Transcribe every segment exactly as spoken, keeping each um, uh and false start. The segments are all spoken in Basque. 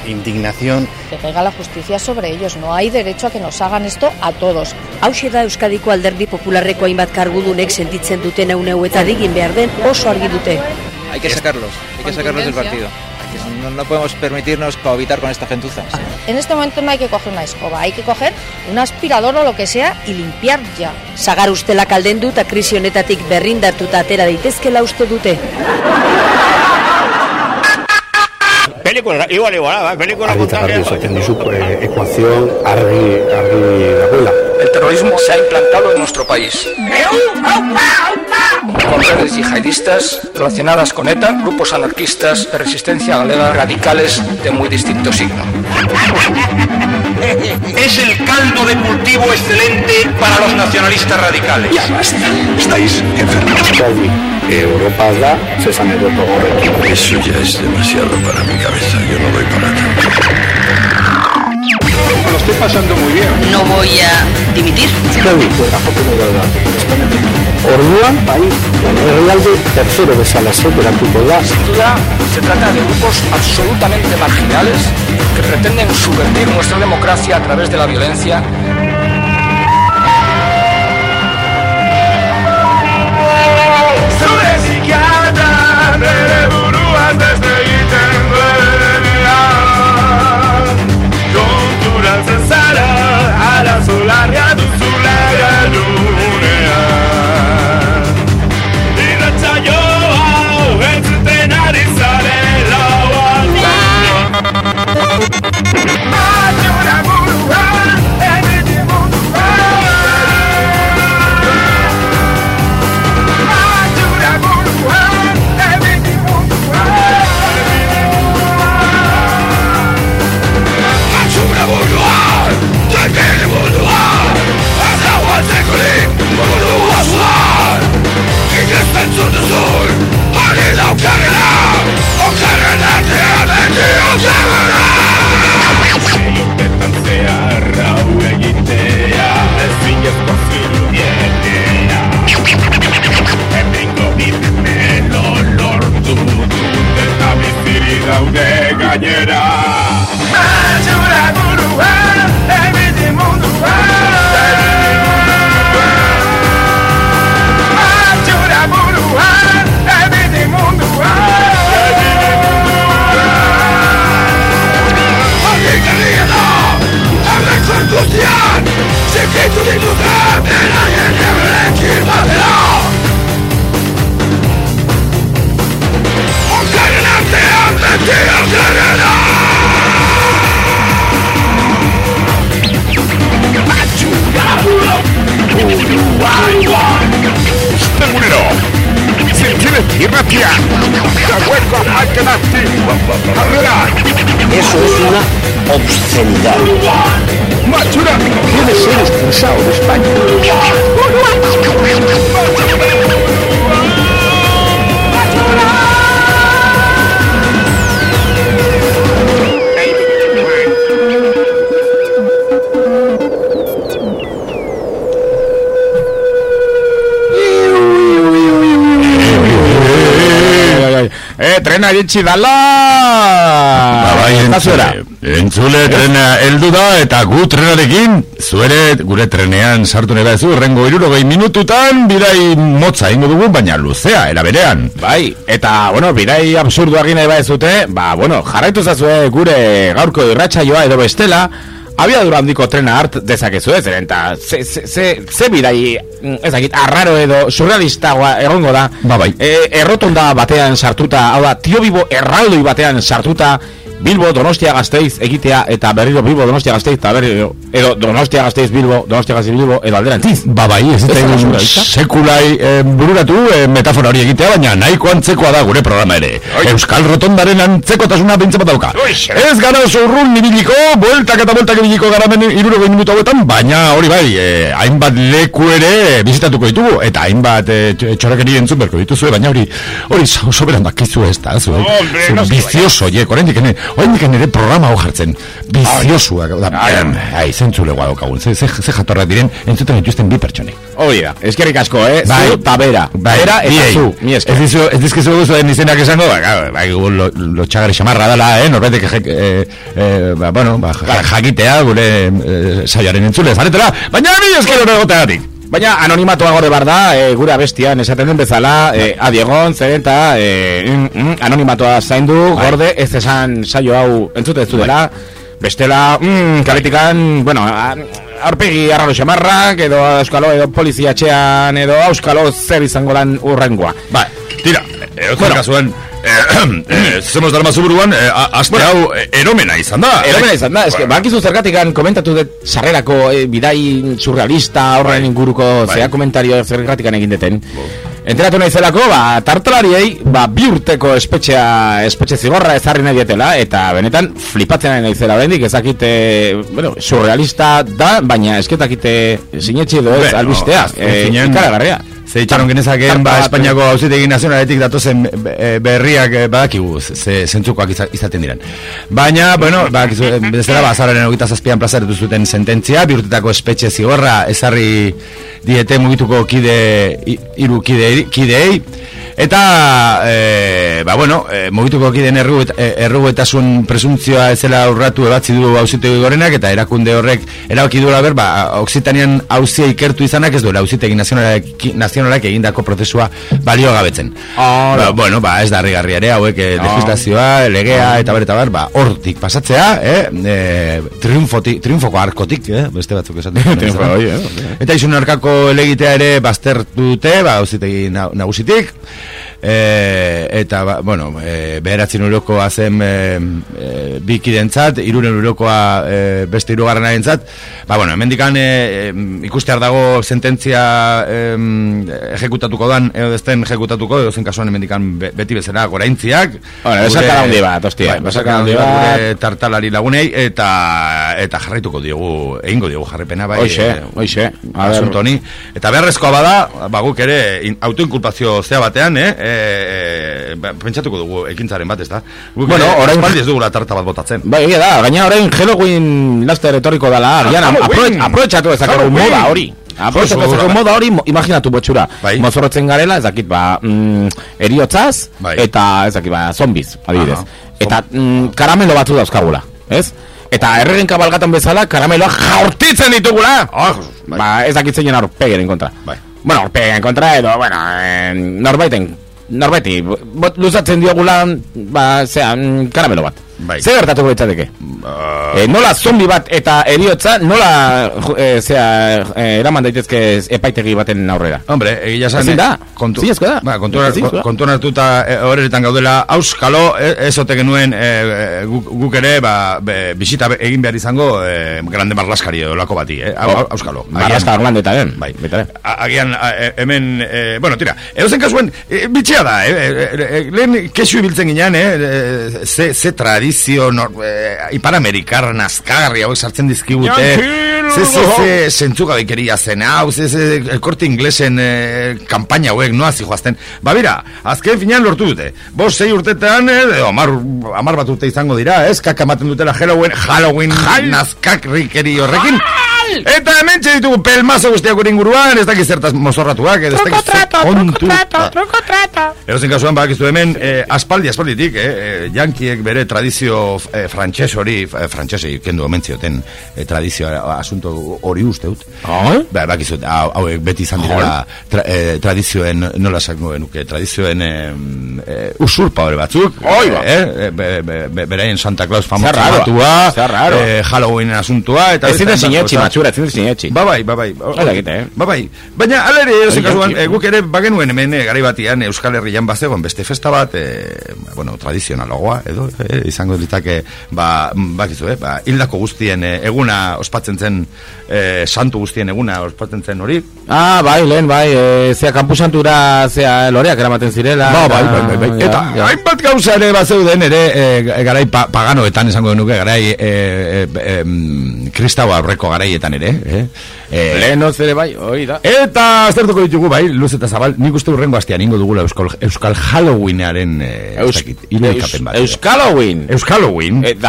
indignación. Que caiga la justicia sobre ellos, no hay derecho a que nos hagan esto a todos. Hauxe da Euskadiko Alderdi Popularreko hainbat kargudunek sentitzen duten euneu eta digin behar den oso argi dute. Hay que sacarlos, hay que sacarlos del partido. No, no podemos permitirnos cohabitar con esta gentuza. En este momento no hay que coger una escoba, hay que coger un aspirador o lo que sea y limpiar ya. Sagar ustela kaldendu eta krisi honetatik berrindartuta atera daitezkela uste dute. Película, igual, igual, película contraria. Ecuación, argi, argi, abuela. El terrorismo se ha implantado en nuestro país. Con redes yihadistas relacionadas con ETA, grupos anarquistas de resistencia galega, radicales de muy distinto signo. Es el caldo de cultivo excelente para los nacionalistas radicales. Ya basta, estáis enfermos. Europa da, se sabe de todo. Eso ya es demasiado para mi cabeza, yo no doy para tanto. Lo estoy pasando muy bien. No voy a dimitir. Orduan, bai, herrialde tercero bezala separatuko da. Sin duda, se trata de grupos absolutamente marginales que pretenden subvertir nuestra democracia a través de la violencia. Eso es una obscenidad. Machura debe ser expulsado de España. Eh, trena iritsi dala! Bai, entzule, entzule trena heldu da eta gu trenarekin, zuere gure trenean sartu nahi baizu, rengo hirurogei minututan bidai motza ingo dugu, baina luzea, era berean. Bai, eta, bueno, bidai absurdu egin nahi baizute, ba, bueno, jarraitu zazue gure gaurko irratsaioa edo bestela, abiadura handiko trena hart dezakezu ez, eta ze, ze, ze, ze bidai, ezakit, arraro edo surrealista egongo da, ba, bai. E, errotonda batean sartuta, hau da, Tio Bibo erraldoi batean sartuta, Bilbo Donostia Gasteiz egitea eta berriro Bilbo Donostia Gasteiz eta berriro edo Donostia Gasteiz Bilbo Donostia Gasteiz Bilbo edo alderantziz. Ba bai, ez da sekulai eh, bururatu eh, metafora hori egitea, baina nahiko antzekoa da gure programa ere. Oi. Euskal Rotondaren antzekotasuna bintze bat dauka. Oi, ez gara oso urrun nibiliko, bueltak eta bueltak nibiliko gara hirurogei minutu hauetan, baina hori bai, eh, hainbat leku ere bizitatuko ditugu eta hainbat eh, txorakeri entzun berko dituzue, baina hori hori soberan dakizu ez da, zu, zu, bizioso, je, oraindik ene Oendik nire programa hau jartzen, biziosuak, ai, zentzulegoa daukagun, ze, ze, ze jatorrak diren, entzuten dituzten bi pertsonek. Hoi da, eskerrik asko, eh? Bai. Zu, ta bera. Bai, Bera eta biei. zu, mi esker. Ez dizu, ez dizkizu guztuen izenak esango, ba, bai, lo, lo txagari xamarra dela, eh? Norbaitek, eh, eh, ba, bueno, ba, jakitea, gure eh, saioaren entzule, zaretela, baina mi esker hori egoteagatik. Baina anonimatoa gorde bar da, e, gure abestian esaten den bezala, e, adiegon, zeren eta e, mm, mm, anonimatoa zaindu, gorde, ez esan saio hau entzute ez dela, bestela, mm, kaletikan, bueno, a, aurpegi arraro xamarrak, edo auskalo, edo polizia etxean, edo auskalo zer izango lan urrengoa. Ba, tira, erotzen bueno. Kasuan, eh, zemos dara mazuburuan, eh, aste bueno, hau eh, eromena izan da. Eromena izan da, eske, bueno. Bakizu zergatikan komentatu dut sarrerako eh, bidai surrealista horren bai. Inguruko bai. Zea komentario zergatikan egin deten. Bo. Enteratu nahi zelako, ba, tartalariei, ba, bi urteko espetxea, espetxe zigorra ezarri nahi dietela, eta benetan flipatzen nahi zela oraindik, ezakite, bueno, surrealista da, baina esketakite sinetxe edo ez albistea, no, e, ikaragarria. Ze itxaron genezakeen, ba, Espainiako Auzitegi Nazionaletik datozen berriak badakigu, ze zentzukoak izaten diren. Baina, bueno, bakizu, bezala, ba, azararen hogeita zazpian plazaretu zuten sententzia, bi urtetako espetxe zigorra ezarri diete mugituko kide, hiru kide, kideei, eta, e, ba, bueno, e, mugituko kideen erruguetasun presuntzioa ezela aurratu ebatzi du Auzitegi Gorenak, eta erakunde horrek erabaki duela ber, ba, Oksitanian auzia ikertu izanak ez duela Auzitegi Nazionalak egindako prozesua balio gabetzen. Oh, ba, bueno, ba, ez da harrigarri ere, hauek oh. legislazioa, legea, eta ber, eta ber, ba, hortik pasatzea, eh, e, triunfoti, triunfoko arkotik, eh, beste batzuk esaten. Eta izun arkako elegitea ere baztertu dute, ba, Auzitegi nagusitik, e, eta, ba, bueno, e, beheratzen eurokoa zen e, e, bikidentzat, iruren eurokoa e, beste irugarren arentzat, ba, bueno, hemendikan e, e, ikustear dago sententzia e, ejekutatuko dan, edo desten ejekutatuko, edo zen kasuan hemendikan be, beti bezala goraintziak. Bueno, besaka handi bat, ostia. Besaka handi bat, tartalari lagunei, eta eta jarraituko diogu, egingo diogu jarripena, bai. Oixe, oixe. Asuntoni. Eta beharrezkoa bada, ba, guk ere autoinkulpazio zea batean, eh, e, e, pentsatuko dugu ekintzaren bat, ez da? Guk bueno, ere, orain baldi ez dugula tarta bat botatzen. Bai, egia da, gaina orain Halloween laster retoriko dala, arian, aprobetxatu ezakegu moda hori. Aprobetxatu ezakegu moda hori, imaginatu botxura. Bai. Mozorrotzen garela, ezakit, ba, mm, eriotzaz, bai. Eta ezakit, ba, zombiz, adibidez. Aha. Eta mm, karamelo batzu dauzkagula, ez? Eta erregen kabalgatan bezala, karameloa jaurtitzen ditugula! Oh, bai. Ba, ez dakitzen jen aurpegeren kontra. Bai. Bueno, aurpegeren kontra edo, bueno, eh, norbaiten, norbeti, luzatzen diogula, ba, zean, karamelo bat. Bai. Zer gertatuko ditzateke? Uh... E, nola zombi bat eta eriotza, nola e, zera, e, eraman daitezke epaitegi baten aurrera? Hombre, egia zan... Ezin da? Kontu... Zizko da? Ba, kontuan hartuta horretan gaudela, auskalo, ezote genuen e, guk, guk ere, ba, be, bisita egin behar izango e, grande marlaskari olako bati, eh? Oh. Auskalo. Marlaska orlandetaren. Bai, betare. Agian, a, hemen, e, bueno, tira, edozen kasuen, e, bitxea da, eh? E, e, lehen kesu ibiltzen ginean, eh? Ze, ze tradizio, nor, e, Ipanamerikar, nazkagarri, hauek sartzen dizkigute, ze, ze, ze, zentzuga bikeria zen, hau, ze, ze, el Corte Inglesen e, kampaina hauek, noa zijoazten. Ba, bira, azken finean lortu dute. Bos, sei urtetan, edo, amar, amar bat urte izango dira, ez? Kaka ematen dutela Halloween, Halloween, nazkakrikeri horrekin. Eta hemen ditugu pelmazo guztiak gure inguruan, ez dakiz zertaz mozorratuak, ez dakiz zer kontu. Erozen kasuan, bakizu hemen, eh, aspaldi, aspalditik, eh, jankiek bere tradizio eh, frantxez hori, eh, frantzesei kendu omentzioten eh, tradizio asunto hori usteut. Oh? Ba, bakizu, hauek beti izan direla tra, eh, tradizioen, nola esango genuke, tradizioen eh, eh, usurpa hori batzuk. Oi, ba. Eh, be, be, be, beraien Santa Claus famosa batua, eh, Halloween asuntua, eta... Ez zine sinetxi, matxura, ez zine sinetxi. Ba, bai, ba, bai. Ba, bai. Baina, alere, erozen kasuan, eh, guk ere bagenuen hemen eh, garai batian Euskal Herrian bazegoen beste festa bat, eh, bueno, tradizionalagoa, edo, eh, izango ditake, ba, bakizu, eh, ba, hildako guztien eh, eguna ospatzen zen, eh, santu guztien eguna ospatzen zen hori. Ah, bai, lehen, bai, e, zea kampusantura, zea loreak eramaten zirela. Ba, bai, bai, bai, bai. Eta, ja, hainbat gauza ere bazeuden ere, e, garai pa, paganoetan esango denuke, garai e, e, e, kristaua aurreko garaietan, honetan ere, eh? Eh, Lehenoz ere bai, hori da. Eta aztertuko ditugu, bai, luz eta zabal, nik uste urrengo astean ingo dugula Euskal, Euskal Halloweenaren eh, Eus, Eus, bat. Euskal Halloween. Euskal Halloween. Eta,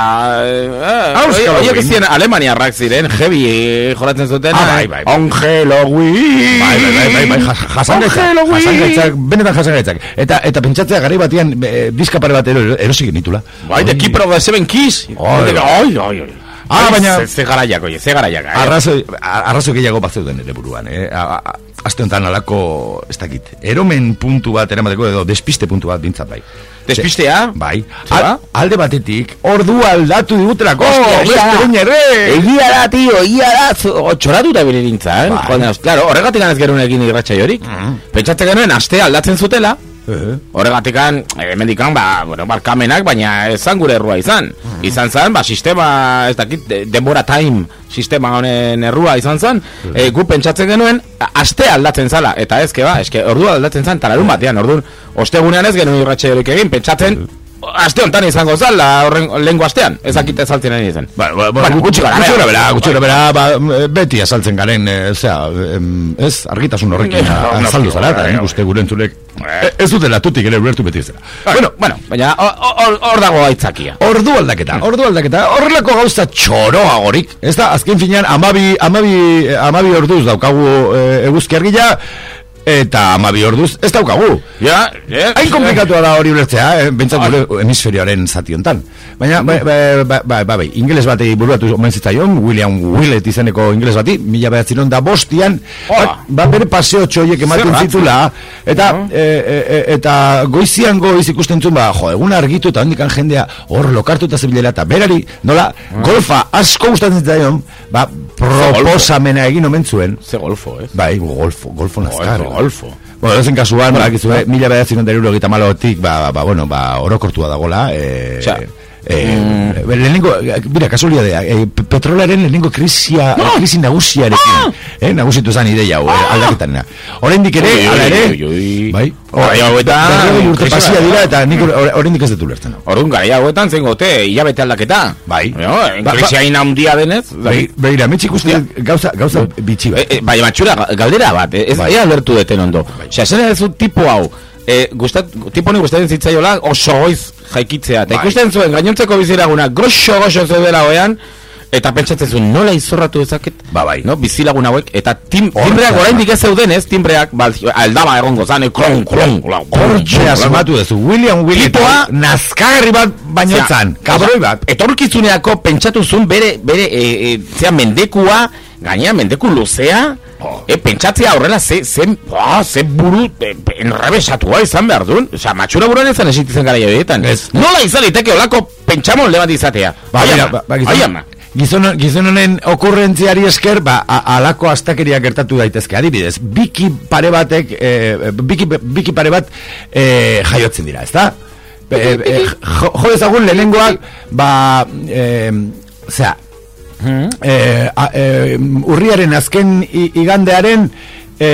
eh, oiek ziren Alemaniarrak ziren, heavy joratzen zuten. Ah, bai, bai, bai. Halloween. Bai, bai, bai, bai, bai, jasangaitzak, jasangaitzak, benetan jasangaitzak. Eta, eta pentsatzea garai batian eh, diska pare bat erosik genitula. Bai, The Keeper of the Seven Keys. Oi, oi, oi, oi. Ah, baina... Ze garaiak, oie, ze garaiak. Eh? Arrazoi, arrazoi gehiago bat zeuden ere buruan, eh? Aste honetan alako, ez dakit, eromen puntu bat eramateko edo despiste puntu bat bintzat bai. Despistea? Bai. Al, alde batetik, ordu aldatu digutelako. Oh, egia da, tio, egia da. Txoratu da bere dintza, eh? Bai. Claro, horregatik ganez gerun egin irratxa jorik. Mm. Pentsatzen genuen, aste aldatzen zutela. Uh-huh. Horregatikan, emendikan, ba, bueno, barkamenak, baina ezan gure errua izan. Uh-huh. Izan zan, ba, sistema, ez dakit, denbora time sistema honen errua izan zan, uh-huh. e, gu pentsatzen genuen, aste aldatzen zala, eta ezke, ba, eske, ordua aldatzen zan, talarun batean, orduan, ostegunean ez genuen irratxe horik egin, pentsatzen, uh-huh. Aste hontan izango zala, horren lengo astean, ezakite saltzen ari izan. Ba, ba, ba, gutxi gara, gutxi gara, gutxi gara, ba, beti azaltzen garen, zera, ez, argitasun horrekin azaldu zara, eta nik uste gure entzulek, ez dutela tutik ere ulertu beti zera. Bueno, bueno, baina hor dago aitzakia. Ordu aldaketa, ordu aldaketa, horrelako gauza txoroagorik, ez da, azken finean, amabi, amabi, amabi orduz daukagu eguzki argila, eta amabi orduz, ez daukagu. Ja, ja. Hain komplikatua da hori ulertzea, eh? Bentsat gure hemisferioaren zati hontan. Baina, bai, bai, bai, bai, bai, ingeles batei buruatu omen zitzaion, William Willett izeneko ingeles bati, mila behatziron da bostian, ba, ba bere paseo txoiek ematen zitula, eta, e, e, eta goizian goiz ikusten zuen, ba, jo, egun argitu eta hondikan jendea hor lokartu eta zebilela, eta berari, nola, golfa asko gustatzen zitzaion, ba, proposamena egin omen zuen. Ze golfo, ez? Bai, golfo, golfo nazkar. Golfo. Bueno, ezen kasuan, bueno, bakizu, eh, mila behatzen ondari urogita malotik, ba, ba, bueno, ba, orokortua dagola, eh, Txa. Eh, mm. lehenengo, mira, kasualidadea, eh, petrolaren lehenengo krisia, no! krisi nagusiarekin, no! eh, nagusitu zan ideia, oh! aldaketanena. Oraindik ere, ala ere, bai, Garai hauetan urte pasia dira eta nik oraindik ez dut ulertzen. Orduan garai hauetan zengote hilabete aldaketa. Bai. Krisia hain handia denez. Begira, metxik uste gauza gauza bitxi bat. Bai, matxura, galdera bat, ez ea alertu deten ondo. Osea, zen ez du tipo hau, gustat, tipo honi gustatzen zitzaiola oso goiz jaikitzea. Eta ikusten zuen gainontzeko biziragunak grosso goxo zeudela hoean, eta pentsatzen zuen nola izorratu dezaket, ba, bai. No, bizilagun hauek, eta tim, timbreak oraindik ez zeudenez, timbreak, ba, aldaba egongo zane, klon, klon, klon, hortxe asmatu dezu, William Willett, nazkarri bat bainotzan, kabroi bat. Etorkizuneako pentsatu zuen bere, bere, e, e, zea mendekua, gainea mendeku luzea, oh. e, pentsatzea horrela, ze, ze, oh, ze buru, e, enrabesatua izan behar duen, osea, matxura buruan ezan esitzen gara jodetan. Nola izan liteke olako pentsamon lebat izatea. Baiama. Gizon, gizon honen okurrentziari esker, ba, alako astakeria gertatu daitezke. Adibidez, biki pare batek, e, biki, biki pare bat e, jaiotzen dira, ezta? E, e, jo, jo ezagun lehenengoak, ba, e, zera, hmm? e, a, e, urriaren azken igandearen e,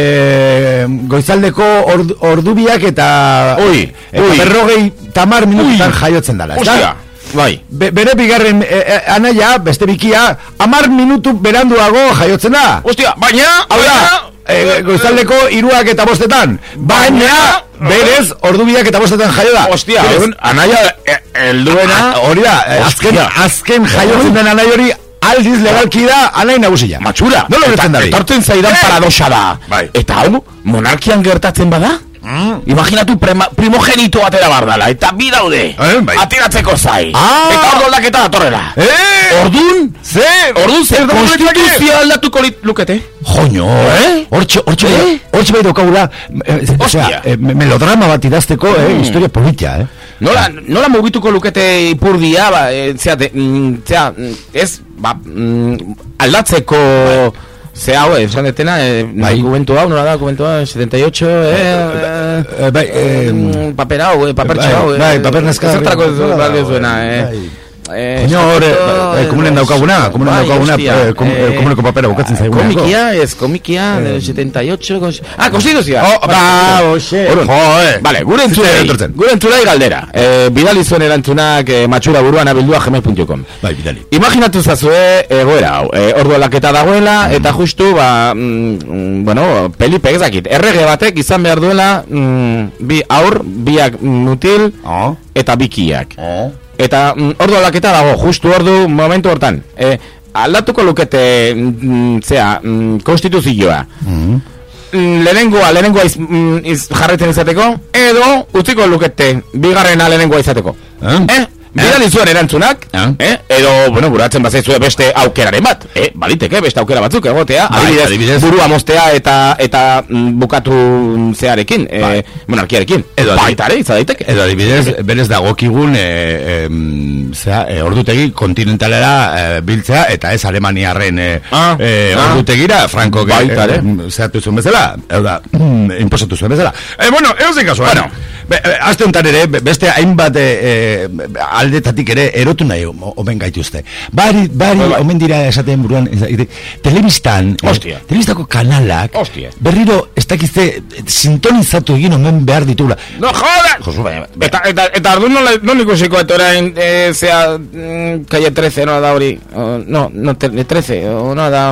goizaldeko ord, ordubiak eta, ui, eta ui. berrogei tamar minututan jaiotzen dara, ezta? Ostia. Bai. Be, bere bigarren e, e, anaia, beste bikia, amar minutu beranduago jaiotzen da. Ostia, baina, hau da, e, goizaldeko iruak eta bostetan. Baina, berez, ordubiak eta bostetan jaio da. Ostia, egun, anaia, elduena. Hori da, azken, azken jaiotzen den anai hori, aldiz legalki da, anai nagusia. Matxura, no lo gertzen da. Etortzen zaidan paradoxa da. Bai. Eta hau, monarkian gertatzen bada? Mm. Imaginatu prema, primogenito atera bardala, eta bi daude, eh, bai. ateratzeko zai, ah. eta ordu aldaketa atorrela. Eh. Ordun, ze, ordun, zer konstituzioa aldatuko lukete. Joño, eh? Hortxe, hortxe, eh? hortxe bai daukagula, eh, osea, eh, melodrama bat idazteko, eh, mm. historia politia, eh? Nola, nola mugituko lukete ipurdia, ba, e, zera, de, mm, zera, ez, ba, mm, aldatzeko... Bai. Ze hau, esan detena, eh, bai. Kubentu hau, nola da, kubentu hau, setenta y ocho, eh, eh, eh, bai, eh, paper hau, eh, paper txau, bai, paper nazka, zertrako ez zuena, eh, Coño, hor, komunen daukaguna, komunen daukaguna, komuneko papera bukatzen zaiguna. Komikia, ez, komikia, del setenta y ocho... Ah, konstituzioa! Oh, ba, oxe! Joe! Vale, gure entzulei, gure entzulei galdera. Bidali zuen erantzunak matxura buruan abildua gmail punto com. Bai, bidali. Imaginatu zazue, egoera hau, ordu aldaketa dagoela, eta justu, ba, bueno, Pelipe ezakit, errege batek izan behar duela, bi aur, biak mutil, eta bikiak. Eta mm, ordu aldaketa dago, justu ordu momentu hortan. E, aldatuko lukete, mm, zera, mm, konstituzioa. Mm-hmm. Mm, lehenengoa, lehenengoa iz, mm, iz jarretzen izateko, edo utziko lukete, bigarrena lehenengoa izateko. Eh? eh? Bidali zuen erantzunak, eh? Edo, bueno, buratzen bazaizue beste aukeraren bat, eh? Baliteke, beste aukera batzuk egotea, adibidez, adibidez, burua moztea eta eta mm, bukatu zearekin, bai. eh, monarkiarekin, edo baitare, izadaiteke. Edo adibidez, berez dagokigun, e, e, zera, e, ordutegi kontinentalera e, biltzea, eta ez alemaniarren e, ah, e, ordutegira, ah, Franco, baitare, e, zeratu zuen bezala, edo da, mm, imposatu zuen bezala. E, bueno, egozik kasua, bueno, be, be, azte honetan ere, beste hainbat e, e, aldetatik ere erotu nahi omen gaituzte. Bari, bari omen dira esaten buruan, telebistan, eh, telebistako kanalak, Ostia. Berriro ez dakizte sintonizatu egin omen behar ditula. No, joder! Josu, bai, bai. Eta, eta, eta ardu non ikusiko eta orain, e, zea, mm, calle trece, no da hori, no, no, trece, no da,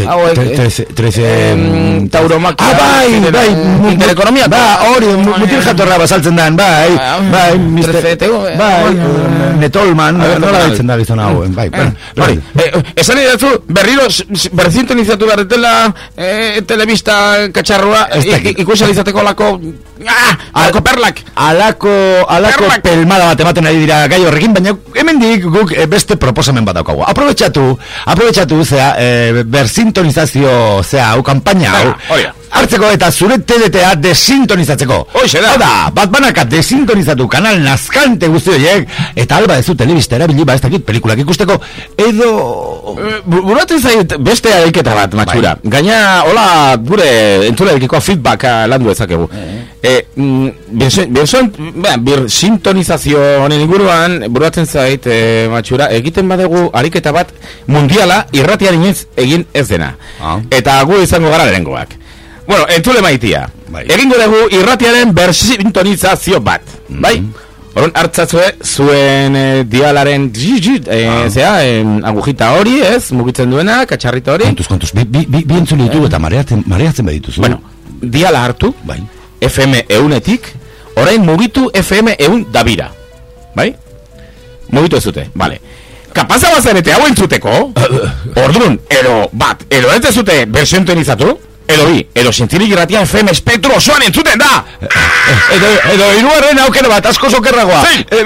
trece, tauromakia. Ah, bai, bai, interekonomia. Ba, hori, mutil jatorra basaltzen dan, bai, bai, mister, bai, Netolman, nola daitzen da bizona hauen, bai, bai. Esan idatzu, berriro, berzintonizatu berretela, telebista katxarrua, ikusalizateko alako, alako perlak. Alako, alako pelmada bat ematen ari dira gai horrekin, baina hemendik guk beste proposamen bat daukagu. Aprobetxatu, aprobetxatu, zea, berzintonizazio, zea, hau kampaina, hau, hartzeko eta zure T D T A desintonizatzeko. Hoxe da. Hau da, bat banaka desintonizatu kanal nazkante guzti horiek, eta alba ez du telebista erabili, ba ez dakit pelikulak ikusteko, edo... E, Buratzen zait beste araiketa bat, matxura. Bai. Gaina, hola, gure entzulerekiko feedbacka landu ezakegu. E, bir sintonizazio honen inguruan, buratzen zait, e, matxura, egiten badegu ariketa bat mundiala irratiaren ez egin ez dena. Ah. Eta gu izango gara lehengoak. Bueno, entzule maitia. Bai. Egingo dugu irratiaren bersintonizazio bat, mm-hmm. bai? Horon hartzatzue zuen e, dialaren e, ah. zea, e, agujita hori, ez, mugitzen duena, katxarrita hori. Kontuz, kontuz, bi, bi, bi, bi entzule ditugu eta mareatzen, mareatzen badituzu. Bueno, diala hartu, bai. F M eunetik, orain mugitu F M eun dabira, bai? Mugitu ez zute, bale. Kapaza bazarete hau entzuteko, orduan, edo bat, edo ez zute bersintonizatu, edo bi, edo zintzilik irratia F M espektro osoan entzuten da! Edo, edo iruaren aukera bat, asko zokerragoa!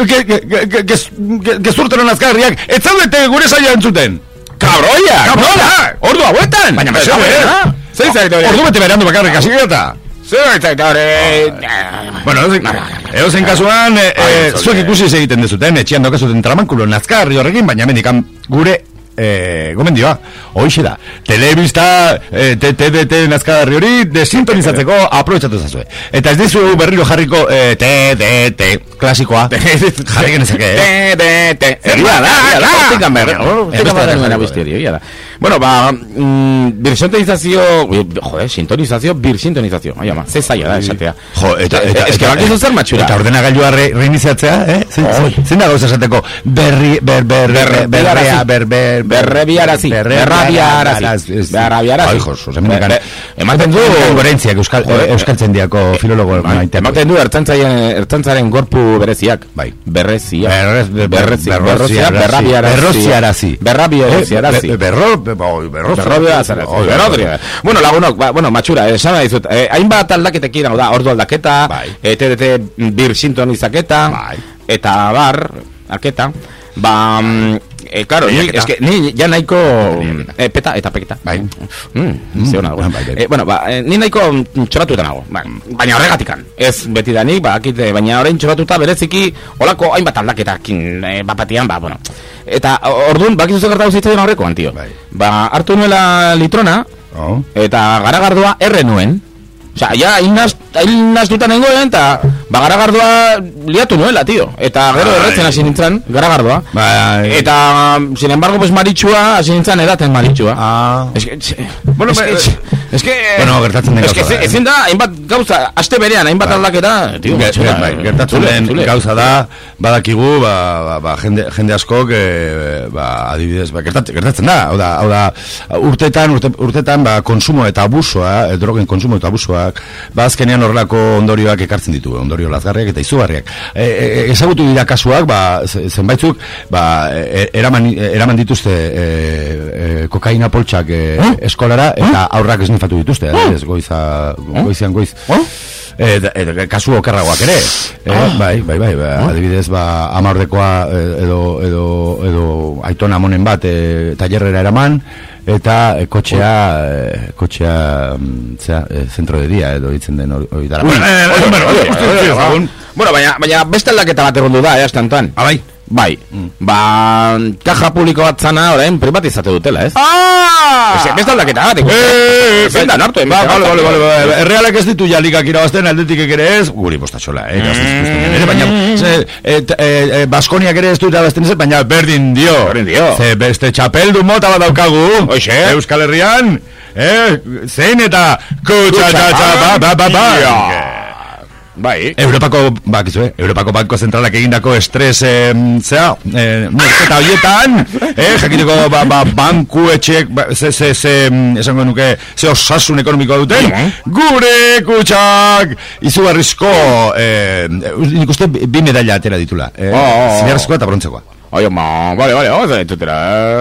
Gezurteren azkarriak, ez zaudete gure saia entzuten! Kabroia! Kabroia! Ordu hauetan! Baina meseo, eh? Zei zaita hori? Ordu bete berandu bakarrik, hasi gata! Zei zaita hori? Bueno, edo zen kasuan, zuek ikusi egiten dezuten, etxian dokazuten tramankulo nazkarri horrekin, baina mendikan gure Eh, gomendioa, hoxe da telebista, eh, T D T nazkagarri hori desintonizatzeko aprobetxatu zazue. Eta ez dizu berriro jarriko eh, T D T klasikoa jarri genezake, eh? T D T egia da, egia da egia da. Bueno, ba birsintonizazio, joder, sintonizazio, birsintonizazio, aia ma, ze zaila da esatea. Jo, eta ez que bakizu zer matxura. Eta ordenagailua reiniziatzea, eh? Zein da gauza esateko berri, ber, ber, berrea, ber, ber berrebiarazi, berrabiarazi, berrabiarazi. Ai, Jose, ematen du goreintziak euskaltzen diako filologo maite. Ematen du ertzantzaren gorpu bereziak. Bai. Berrezia. Berrezia. Berroziarazi. Berrabiarazi. Berro, berroziarazi. Berrodria. Bueno, lagunok, bueno, matxura, esan dizut, hainbat aldaketekin, hau da, ordu aldaketa, T D T bir sintonizaketa, eta bar, aketa, ba... Eh, claro, ni, es que ni ya nahiko eh, peta eta peketa. Bai. Mm, ze ona dago. Eh, bueno, ba, eh, ni nahiko txoratuta nago. Ba, baina horregatikan. Ez beti danik, ba, akite, baina orain txoratuta bereziki holako hainbat aldaketakin eh, bapatian, ba, bueno. Eta ordun bakizu zer gertatu zitzaion horreko antio. Bai. Ba, hartu nuela litrona, oh. Eta garagardoa erre nuen. Osea, ja, hain naztutan nengoen, eta ba, garagardua liatu nuela, tio. Eta gero erretzen hasi nintzen, garagardua. Eta, sin embargo, pues maritxua, hasi nintzen edaten maritxua. Ah. Es que, bueno, es que, es que, bueno, gertatzen den gauza da. Es que, ezin da, hainbat gauza, aste berean, hainbat aldaketa, tio. Gertatzen den gauza da, badakigu, ba, ba, jende, jende askok, e, ba, adibidez, ba, gertatzen da, hau da, hau da, urtetan, urte, urtetan, ba, konsumo eta abusoa, drogen konsumo eta abusoa, ba azkenean horrelako ondorioak ekartzen ditu, ondorio lazgarriak eta izugarriak. E, e, ezagutu dira kasuak, ba, zenbaitzuk, ba, eraman, eraman dituzte e, e, kokaina poltsak e, eskolara, eta aurrak esnifatu dituzte, ez, goiza, goizian goiz. E, e, kasu okerragoak ere. E, bai, bai, bai, ba, adibidez, ba, amaurdekoa edo, edo, edo aitona monen bat e, tailerrera eraman, eta e, kotxea, e, kotxea, zera, e, zentro de dia, edo ditzen den hori dara. Bueno, baina beste aldaketa bat egon du da, eh, astantan. Abai. Bai, ba, kaja publiko bat zana orain privatizatu dutela, ez? Ah! Beste aldaketa bat, eee, zendan hartu, ba, bale, bale, bale, errealak ez ditu jalikak irabazten, aldetik ere ez, guri postatxola, eh, baina, Baskoniak ere ez du irabazten ez, baina berdin dio, berdin dio, ze beste txapeldu mota bat daukagu, oixe, Euskal Herrian, eh, zein eta kutsa-txatxa, ba, ba, ba, ba, bai. Europako, bakizu, eh? Europako Banko Zentralak egindako estres, eh, zera, eh, eta horietan, eh, jakiteko, ba, ba, banku etxek, ba, ze, ze, ze, esango nuke, ze osasun ekonomikoa duten, gure kutsak, izugarrizko, eh, nik uste bi medaila atera ditula, eh, oh, oh, oh. Zilarrizkoa eta brontzekoa. Oye, ma, vale, vale, vamos a ver, tutela.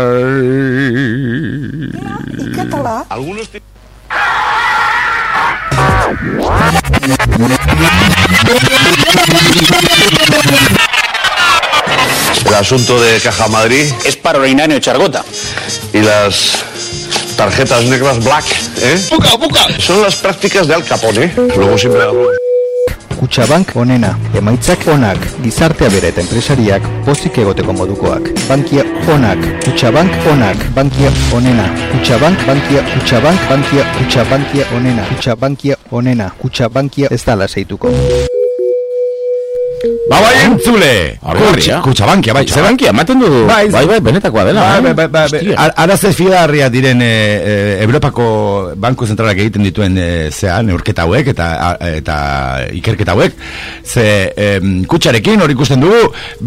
¿Qué tal? Algunos te... El asunto de Caja Madrid es para Reinanio Chargota. Y las tarjetas negras black, ¿eh? ¡Puca, puca! Son las prácticas de Al Capone. Luego siempre hablo. Kutxabank onena, emaitzak onak, gizartea bere eta enpresariak pozik egoteko modukoak. Bankia onak, Kutxabank onak, bankia onena. Kutxabank, bankia, Kutxabank, bankia, Kutxabankia onena. Kutxabankia onena, Kutxabankia ez da lasaituko. Ba, bai, entzule! Kutxabankia, bai. Kutxabankia, maten du, bai, bai, benetakoa dela. Bai, bai, bai, arazez fidarria diren Europako Banko Zentralak egiten dituen zea, neurketa hauek eta ikerketa hauek, ze kutxarekin hori ikusten dugu,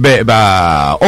ba,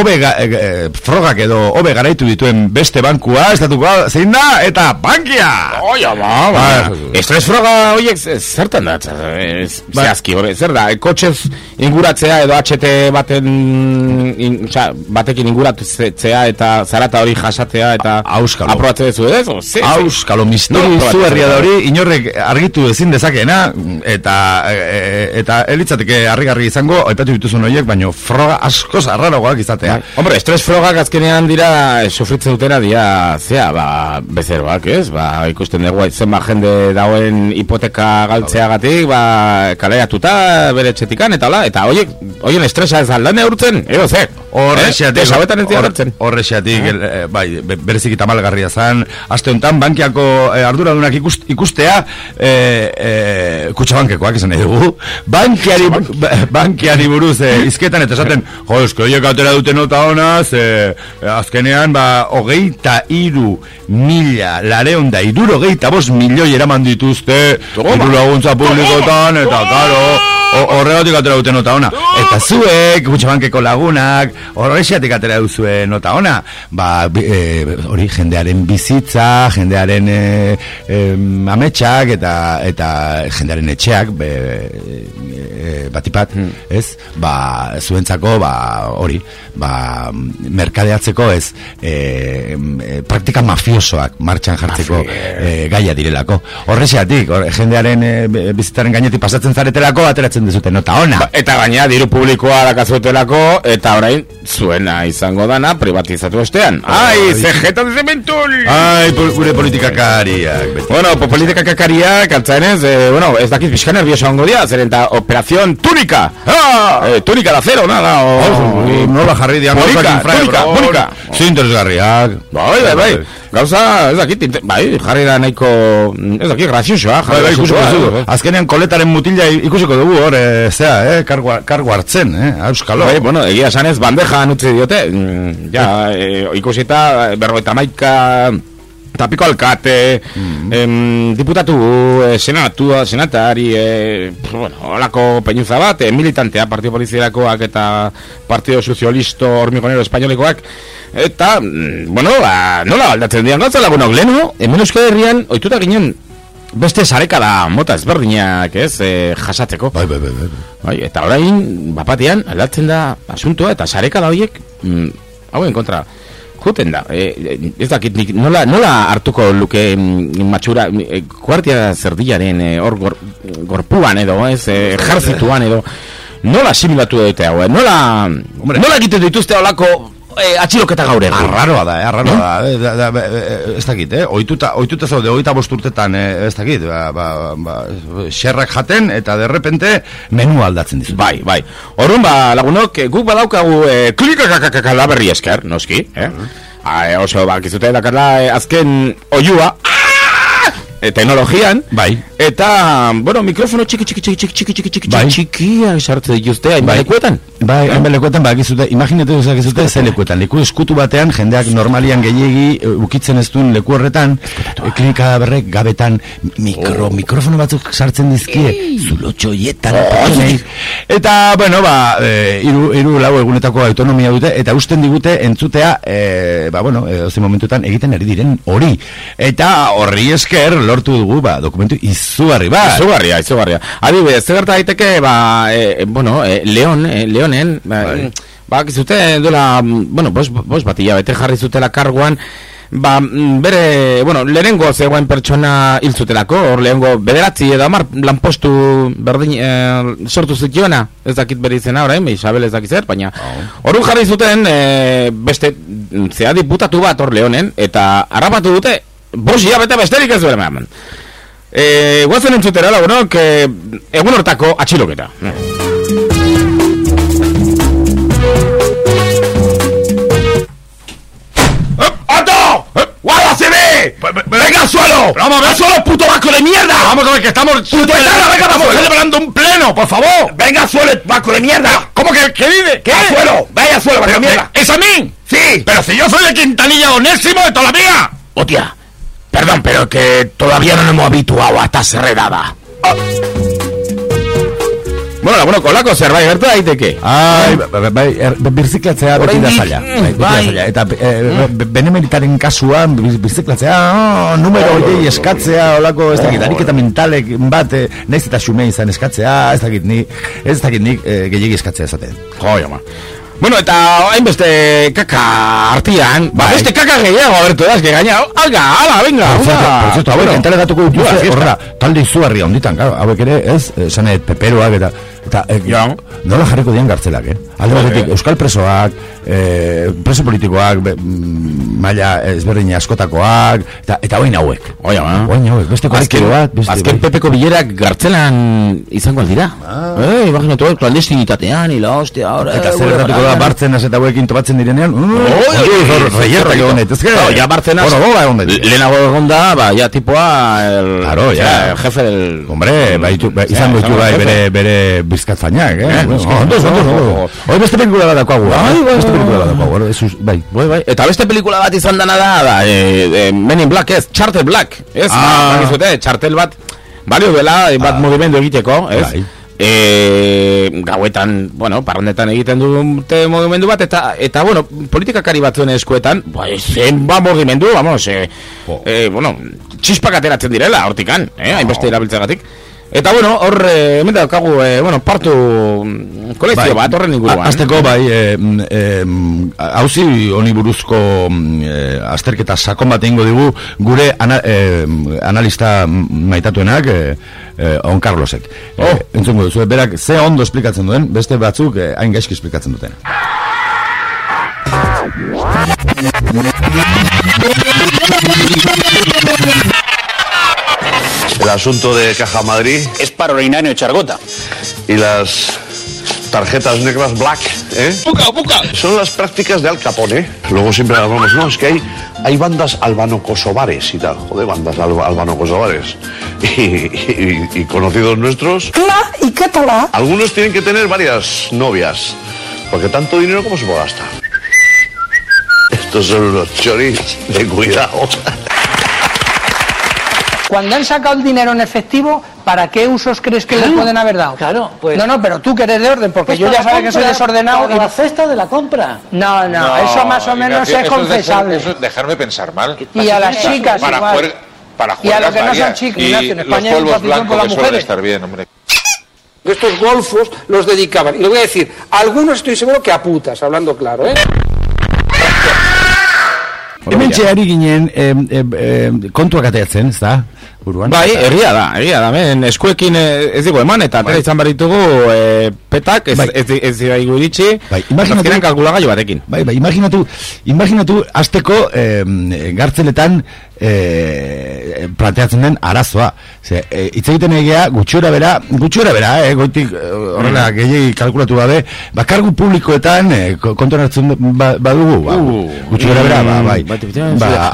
frogak edo hobe garaitu dituen beste bankua, estatukoa, zein da, eta bankia! Oia, ba, ba, estres froga horiek zertan da, zehazki, zer da, kotxez inguratzea edo H T baten in, oza, batekin inguratzea eta zarata hori jasatea eta auskalo aprobatzea dezu edo auskalo misteri no, zuherria da hori inorrek argitu ezin dezakeena eta e, eta elitzateke harrigarri izango aipatu dituzun horiek baino froga asko zarrarogoak izatea. Hombre, estres frogak azkenean dira sufritzen dutena dira zea, ba, bezeroak, ez? Ba, ikusten dugu zenba jende dauen hipoteka galtzeagatik, ba, kaleratuta bere etxetikan eta hola, eta horiek oien estresa ez aldan eurtzen, edo ze? Horrexeatik, eh? horrexeatik, eh, bai, berezik eta malgarria zan, aste honetan bankiako eh, arduradunak ikust, ikustea, eh, eh, kutxabankekoak esan nahi dugu, bankiari, bankiari buruz eh, izketan eta esaten, jo, esko, horiek atera dute nota honaz, eh, azkenean, ba, hogeita iru mila, lareon da, iruro hogeita bost milioi eraman dituzte, iru laguntza publikotan, eta, karo, horregatik atera dute nota ona. Eta zuek, kutxabankeko lagunak, horrexiatik atera duzue nota ona. Ba, hori e, jendearen bizitza, jendearen e, e, ametxak eta, eta jendearen etxeak, be, e, batipat, hmm. ez? Ba, zuentzako, ba, hori, ba, merkadeatzeko ez, e, e, praktika mafiosoak martxan jartzeko e, gaia direlako. Horrexiatik, hor, jendearen e, bizitzaren gainetik pasatzen zaretelako, ateratzen dezute nota ona. Ba, eta gaina diru publikoa dakazutelako eta orain zuena izango dana privatizatu ostean. Ai, zejeta de cementul! Ai, gure politikakariak. Bueno, politikakariak altzaenez, eh, bueno, ez dakit pixka nervioso hongo dia, zeren eta operación túnica. Ah! Eh, túnica de acero, nada. O, oh, nola jarri dian. Túnica, túnica, túnica. Zinteresgarriak. Bai, bai, bai. Gauza, ez dakit, bai, jarri da nahiko, ez dakit, graziosoa, bai, bai, ikusiko dugu. Azkenean koletaren mutila ikusiko dugu hor, e, zera, eh, kargu, kargu hartzen, eh, auskalo. Bai, bueno, egia sanez, bandeja nutzi diote, ja, e, ikusita, berrogeita maika, tapiko alkate, mm. em, diputatu, e, senatua, senatari, e, bueno, olako peñuza bat, e, militantea, Partido Polizierakoak eta Partido Socialisto Hormigonero Espainolikoak, eta, bueno, ba, nola aldatzen dian gauza lagunok, lehenu, hemen Euskal Herrian, oituta ginen, beste sarekada mota ezberdinak, ez, e, jasatzeko. Bai, bai, bai, bai. Bai, eta orain, bapatean, aldatzen da asuntoa, eta sarekada horiek, mm, hauen kontra, juten da, e, ez dakit, nik, nola, nola hartuko luke mm, matxura, e, kuartia zerdillaren e, hor gor, gorpuan edo, ez, e, ejerzituan edo, nola asimilatu dute hau, e, nola, Hombre. nola egiten dituzte holako Eh, atxiloketa gaur egun. Arraroa da, eh, arraroa eh? da, da, da, ez dakit, eh, oituta, oituta zaude, oita bosturtetan, eh, ez dakit, ba, ba, ba, xerrak jaten, eta derrepente menua aldatzen dizu. Bai, bai. Orrun, ba, lagunok, guk badaukagu eh, klikakakakakala berri esker, noski, eh? Uh-huh. Oso, ba, kizute dakarla, eh, azken oiua, E, teknologian, bai. Eta, bueno, mikrofono txiki, txiki, txiki, txiki, txiki, txiki, txiki, bai. txikiak sartze dituzte, hainbat bai. lekuetan. Bai, hainbat lekuetan, ba, gizute, imaginatu duzakizute, ze lekuetan. Leku eskutu batean, jendeak normalian gehiegi ukitzen ez duen leku horretan, klinika berrek gabetan mikro, oh. mikrofono batzuk sartzen dizkie, zulotxo hietan. Oh. Eta, bueno, ba, e, iru, iru lau egunetako autonomia dute, eta usten digute entzutea, e, ba, bueno, e, ozen momentutan egiten ari diren hori. Eta horri esker, lortu dugu, ba, dokumentu izugarri, ba. Izugarria, izugarria. Adibidez, zer gerta daiteke, ba, e, bueno, e, Leon, e, Leonen, ba, bai. ba, kizute duela, bueno, bos, bos bat hilabete jarri zutela karguan, ba, bere, bueno, lehenengo zegoen pertsona hil zutelako, hor lehenengo bederatzi edo amar lanpostu berdin, e, sortu zituena, ez dakit bere izena orain, Isabel ez dakit zer, baina hor oh. jarri zuten, e, beste, zea diputatu bat hor Leonen, eta harrapatu dute, bos hilabete besterik ez duela eman. E, guazen entzutera, lagunok, e, egun hortako atxiloketa. ¡Alto! ¡Guárdaseme! ¡Venga al suelo! ¡Vamos, venga al suelo, puto vasco de mierda! Vamos a ver que estamos... ¡Puñetera, venga, estamos celebrando un pleno, por favor! ¡Venga al suelo, vasco de mierda! ¿Cómo que, qué vive? ¿Qué? ¡Al suelo! ¡Vaya al suelo, vasco de mierda! ¿Es a mí? ¡Sí! ¡Pero si yo soy de Quintanilla Onésimo de toda la vida! ¡Hostia! Perdón, pero que todavía no nos hemos habituado a esta serredada. Oh. Bueno, bueno, kolako zerbait gertu daiteke. Ai, bai, birziklatzea beti da zaila. Bai, eta benemeritaren kasuan birziklatzea, numero hori eskatzea, olako, ez dakit, ariketa mentalek bat, naiz eta xume izan eskatzea, ez dakit ni, ez dakit nik gehiagi eskatzea esaten. Joi, ama. Bueno, eta hainbeste kaka artian, ba, beste kaka gehiago abertu da, eske gaina, alga, ala, venga, por cierto, hauek, entale datuko dituzte, horrela, talde izugarria onditan, claro, hauek ere, ez, esanet, peperoak, eta, eta, e, nola jarriko dian gartzelak, eh? Alde batetik, euskal presoak, e, preso politikoak, be, maila ezberdin askotakoak, eta, eta oin hauek. Oia, ba. Oin hauek, beste kolektibo bat, beste... Azken pepeko bilerak gartzelan izango aldira. Ah. Eh, imaginatu, clandestinitatean, ila, hostia, ahora... Eta zer erratuko da, Bartzenas eta hauekin topatzen direnean, reierra egon daitezke. Ja, Bartzenas, lehenago egon da, ba, ya tipoa, el jefe del... Hombre, izango ditu bai, bere bizkatzainak, eh? Ondoz, ondoz, hori beste pelikula bat dakoagu, beste pelikula bat dakoagu, bai. Bai, eta beste pelikula bat izan dana da, Men in Black, ez, Charter Black, ez, bakizute, Charter bat, balio dela, bat mugimendu egiteko, ez? E, gauetan, bueno, parrandetan egiten dute mugimendu bat, eta, eta bueno, politikakari batzuen eskuetan, bai, zen ba mugimendu, vamos, e, oh. e, bueno, txispak ateratzen direla, hortikan, eh, hainbeste erabiltzagatik. Eta, bueno, hor, eh, hemen daukagu, eh, bueno, partu kolekzio bat, horren inguruan. Azteko, bai, hauzi eh, honi buruzko eh, azterketa sakon bat egingo digu gure ana, eh, analista maitatuenak, eh, eh, On Carlosek. Oh. Eh, entzungo duzu, berak ze ondo esplikatzen duen, beste batzuk eh, hain gaizki esplikatzen duten. El asunto de Caja Madrid es para Reinario Chargota. Y las tarjetas negras black, ¿eh? ¡Puca, puca! Son las prácticas de Al Capone. Luego siempre hablamos, no, es que hay, hay bandas albano-kosovares y tal. Joder, bandas alba, albano-kosovares. Y, y, y conocidos nuestros. Cla y catalá. Algunos tienen que tener varias novias, porque tanto dinero como se puede gastar. Estos son unos choris de cuidado. Cuando han sacado el dinero en efectivo, ¿para qué usos crees que claro, les pueden haber dado? Claro, pues... No, no, pero tú que eres de orden, porque pues yo ya sabes que soy desordenado. Para y... la cesta de la compra. No, no, no eso más o menos Ignacio, es confesable. Eso es dejarme pensar mal. Y a las chicas para igual. Jugar, para jugar y a los que no son chicas, Ignacio, en España hay los pasión por las mujeres. Estar bien, hombre. Estos golfos los dedicaban, y le voy a decir, algunos estoy seguro que a putas, hablando claro, ¿eh? Hementxe ari ginen eh, eh, eh, kontuak ateatzen, ez da? Buruan. Bai, egia da, egia da, men, eskuekin ez digo eman, eta atera izan baritugu eh, petak, ez, bai. ez, ez, ez dira iritsi, bai, imaginatu, kalkulagailu batekin. Bai, bai, imaginatu, imaginatu, azteko eh, gartzeletan eh, planteatzen den arazoa. Ze, eh, itz egiten egea, gutxura bera, gutxura bera, eh, goitik horrela mm. gehiagi kalkulatu gabe, bakargu publikoetan eh, kontuan hartzen ba, badugu, ba, uh, gutxura bera, ba, bai. Ba,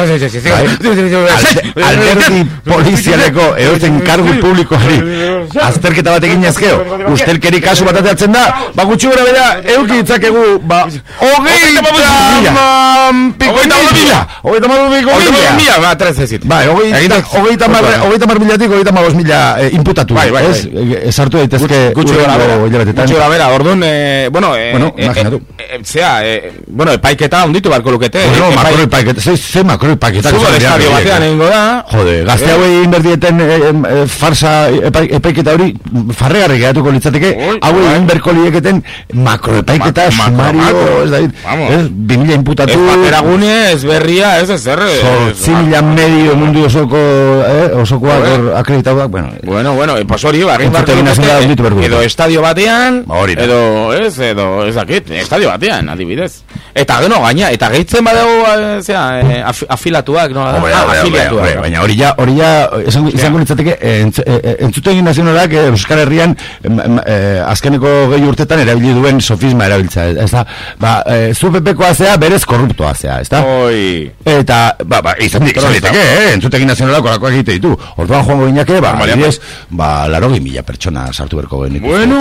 alderdi polizialeko edozen kargu publikoari azterketa bat egin ezkeo, ustelkeri kasu bat ateatzen da, ba, gutxura bera, euki ditzakegu, ba, hogeita pikoita mila, hogeita mila, ba, tres ezit. Ba, hogeita mar milatik, hogeita mar mila imputatu, ez? Esartu daitezke gutxura bera, orduan, bueno, imaginatu. Zea, bueno, epaiketa onditu barko lukete. Bueno, makro epaiketa, ze makro epaiketa. Zugo estadio batean egingo da. Jode, gazte hauei inberdieten farsa epaiketa hori farregarri geratuko litzateke, hauei inberko lieketen makro epaiketa, sumario, ez da, ez, bi mila imputatu. Ez bateragune, ez berria, ez ez zer. Zortzi mila medio mundu osoko, osokoak akreditatuak, bueno. Bueno, bueno, pues hori, barrin barko edo estadio batean, edo, ez, edo, ez dakit, estadio batean, adibidez. Eta geno, gaina, eta gehitzen badago, zera, afilatuak, no? Afiliatuak. Baina hori ja, hori ja, izango litzateke, entzute egin nazionalak Euskal Herrian azkeneko gehi urtetan erabili duen sofisma erabiltza, ez da, ba, zu pepekoa zea, berez korruptoa zea, ez da? Eta, ba, ba, izan diteke, eh, entzute egin nazionalak orakoak egite ditu. Orduan joango gineke, ba, adibidez, ba, larogi mila pertsona sartu berko genik. Bueno,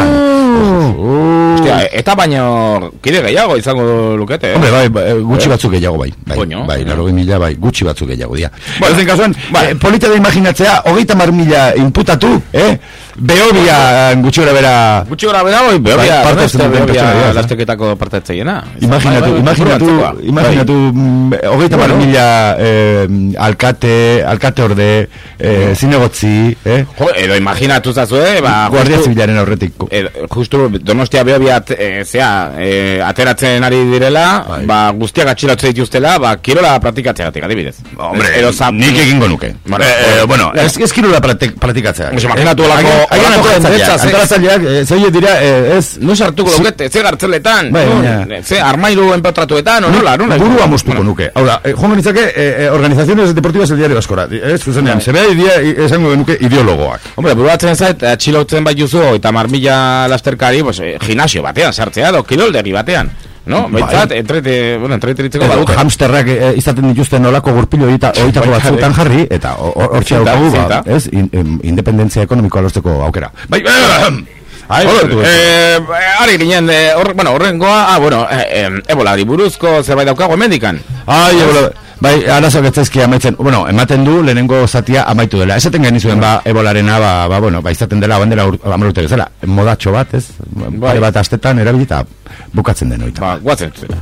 hostia, eta baina kide gehiago izango lukete, eh? Hombre, bai, gutxi batzuk gehiago, bai. Bai, bai, larogi mila, bai, gutxi batzuk gehiago, dia. Bueno, zen kasuan, eh, polita da imaginatzea, hogeita mar mila imputatu, eh? Behobia gutxi gora bera... Gutxi gora bera, bai, behobia, behobia lasteketako partetzeiena. Imaginatu, imaginatu, imaginatu, hogeita mar mila alkate, alkate orde, zinegotzi, eh? Jo, edo imaginatu zazue, ba... Guardia zibilaren aurretik. Justu, Donostia behobia, zea, ateratzen ari direla, ba, guztiak atxilatzen dituztela, ba, kirola praktikatzea gatik, adibidez. Hombre, nik egingo nuke. Bueno, ez kirola praktikatzea. Imaginatu olako... Antolatzaileak, zeie dira, ez... No sartuko lukete, ze gartzeletan, ze armairu enpetratuetan, nola, nola... Burua moztuko nuke. Hau da, joango nitzake, organizaciones deportivas el diario Baskora. Ez, zuzenean, zebea idea, esango nuke ideologoak. Hombre, buruatzen zait, atxilotzen bai juzu, eta marmila lasterkari, pues, gimnasio batean sartzea, do, kiroldegi batean. No, baitzat, entrete, bueno, entrete ritzeko badute. Hamsterrak izaten dituzten olako gurpilo oitako batzutan jarri, eta hortxe daukagu, ba, ez, independentzia ekonomikoa lortzeko aukera. Bai, ari ginen, bueno, horrengoa, ah, bueno, ebolari buruzko zerbait daukago emendikan. Ai, ebola, bai, arazoak etzaizki amaitzen, bueno, ematen du lehenengo zatia amaitu dela. Esaten genizuen, ba, ebolarena, ba, ba, bueno, ba, izaten dela, bandera amarrute gezela, modatxo bat, ez, pare bat astetan erabilita bukatzen den oita. Ba, guatzen zela.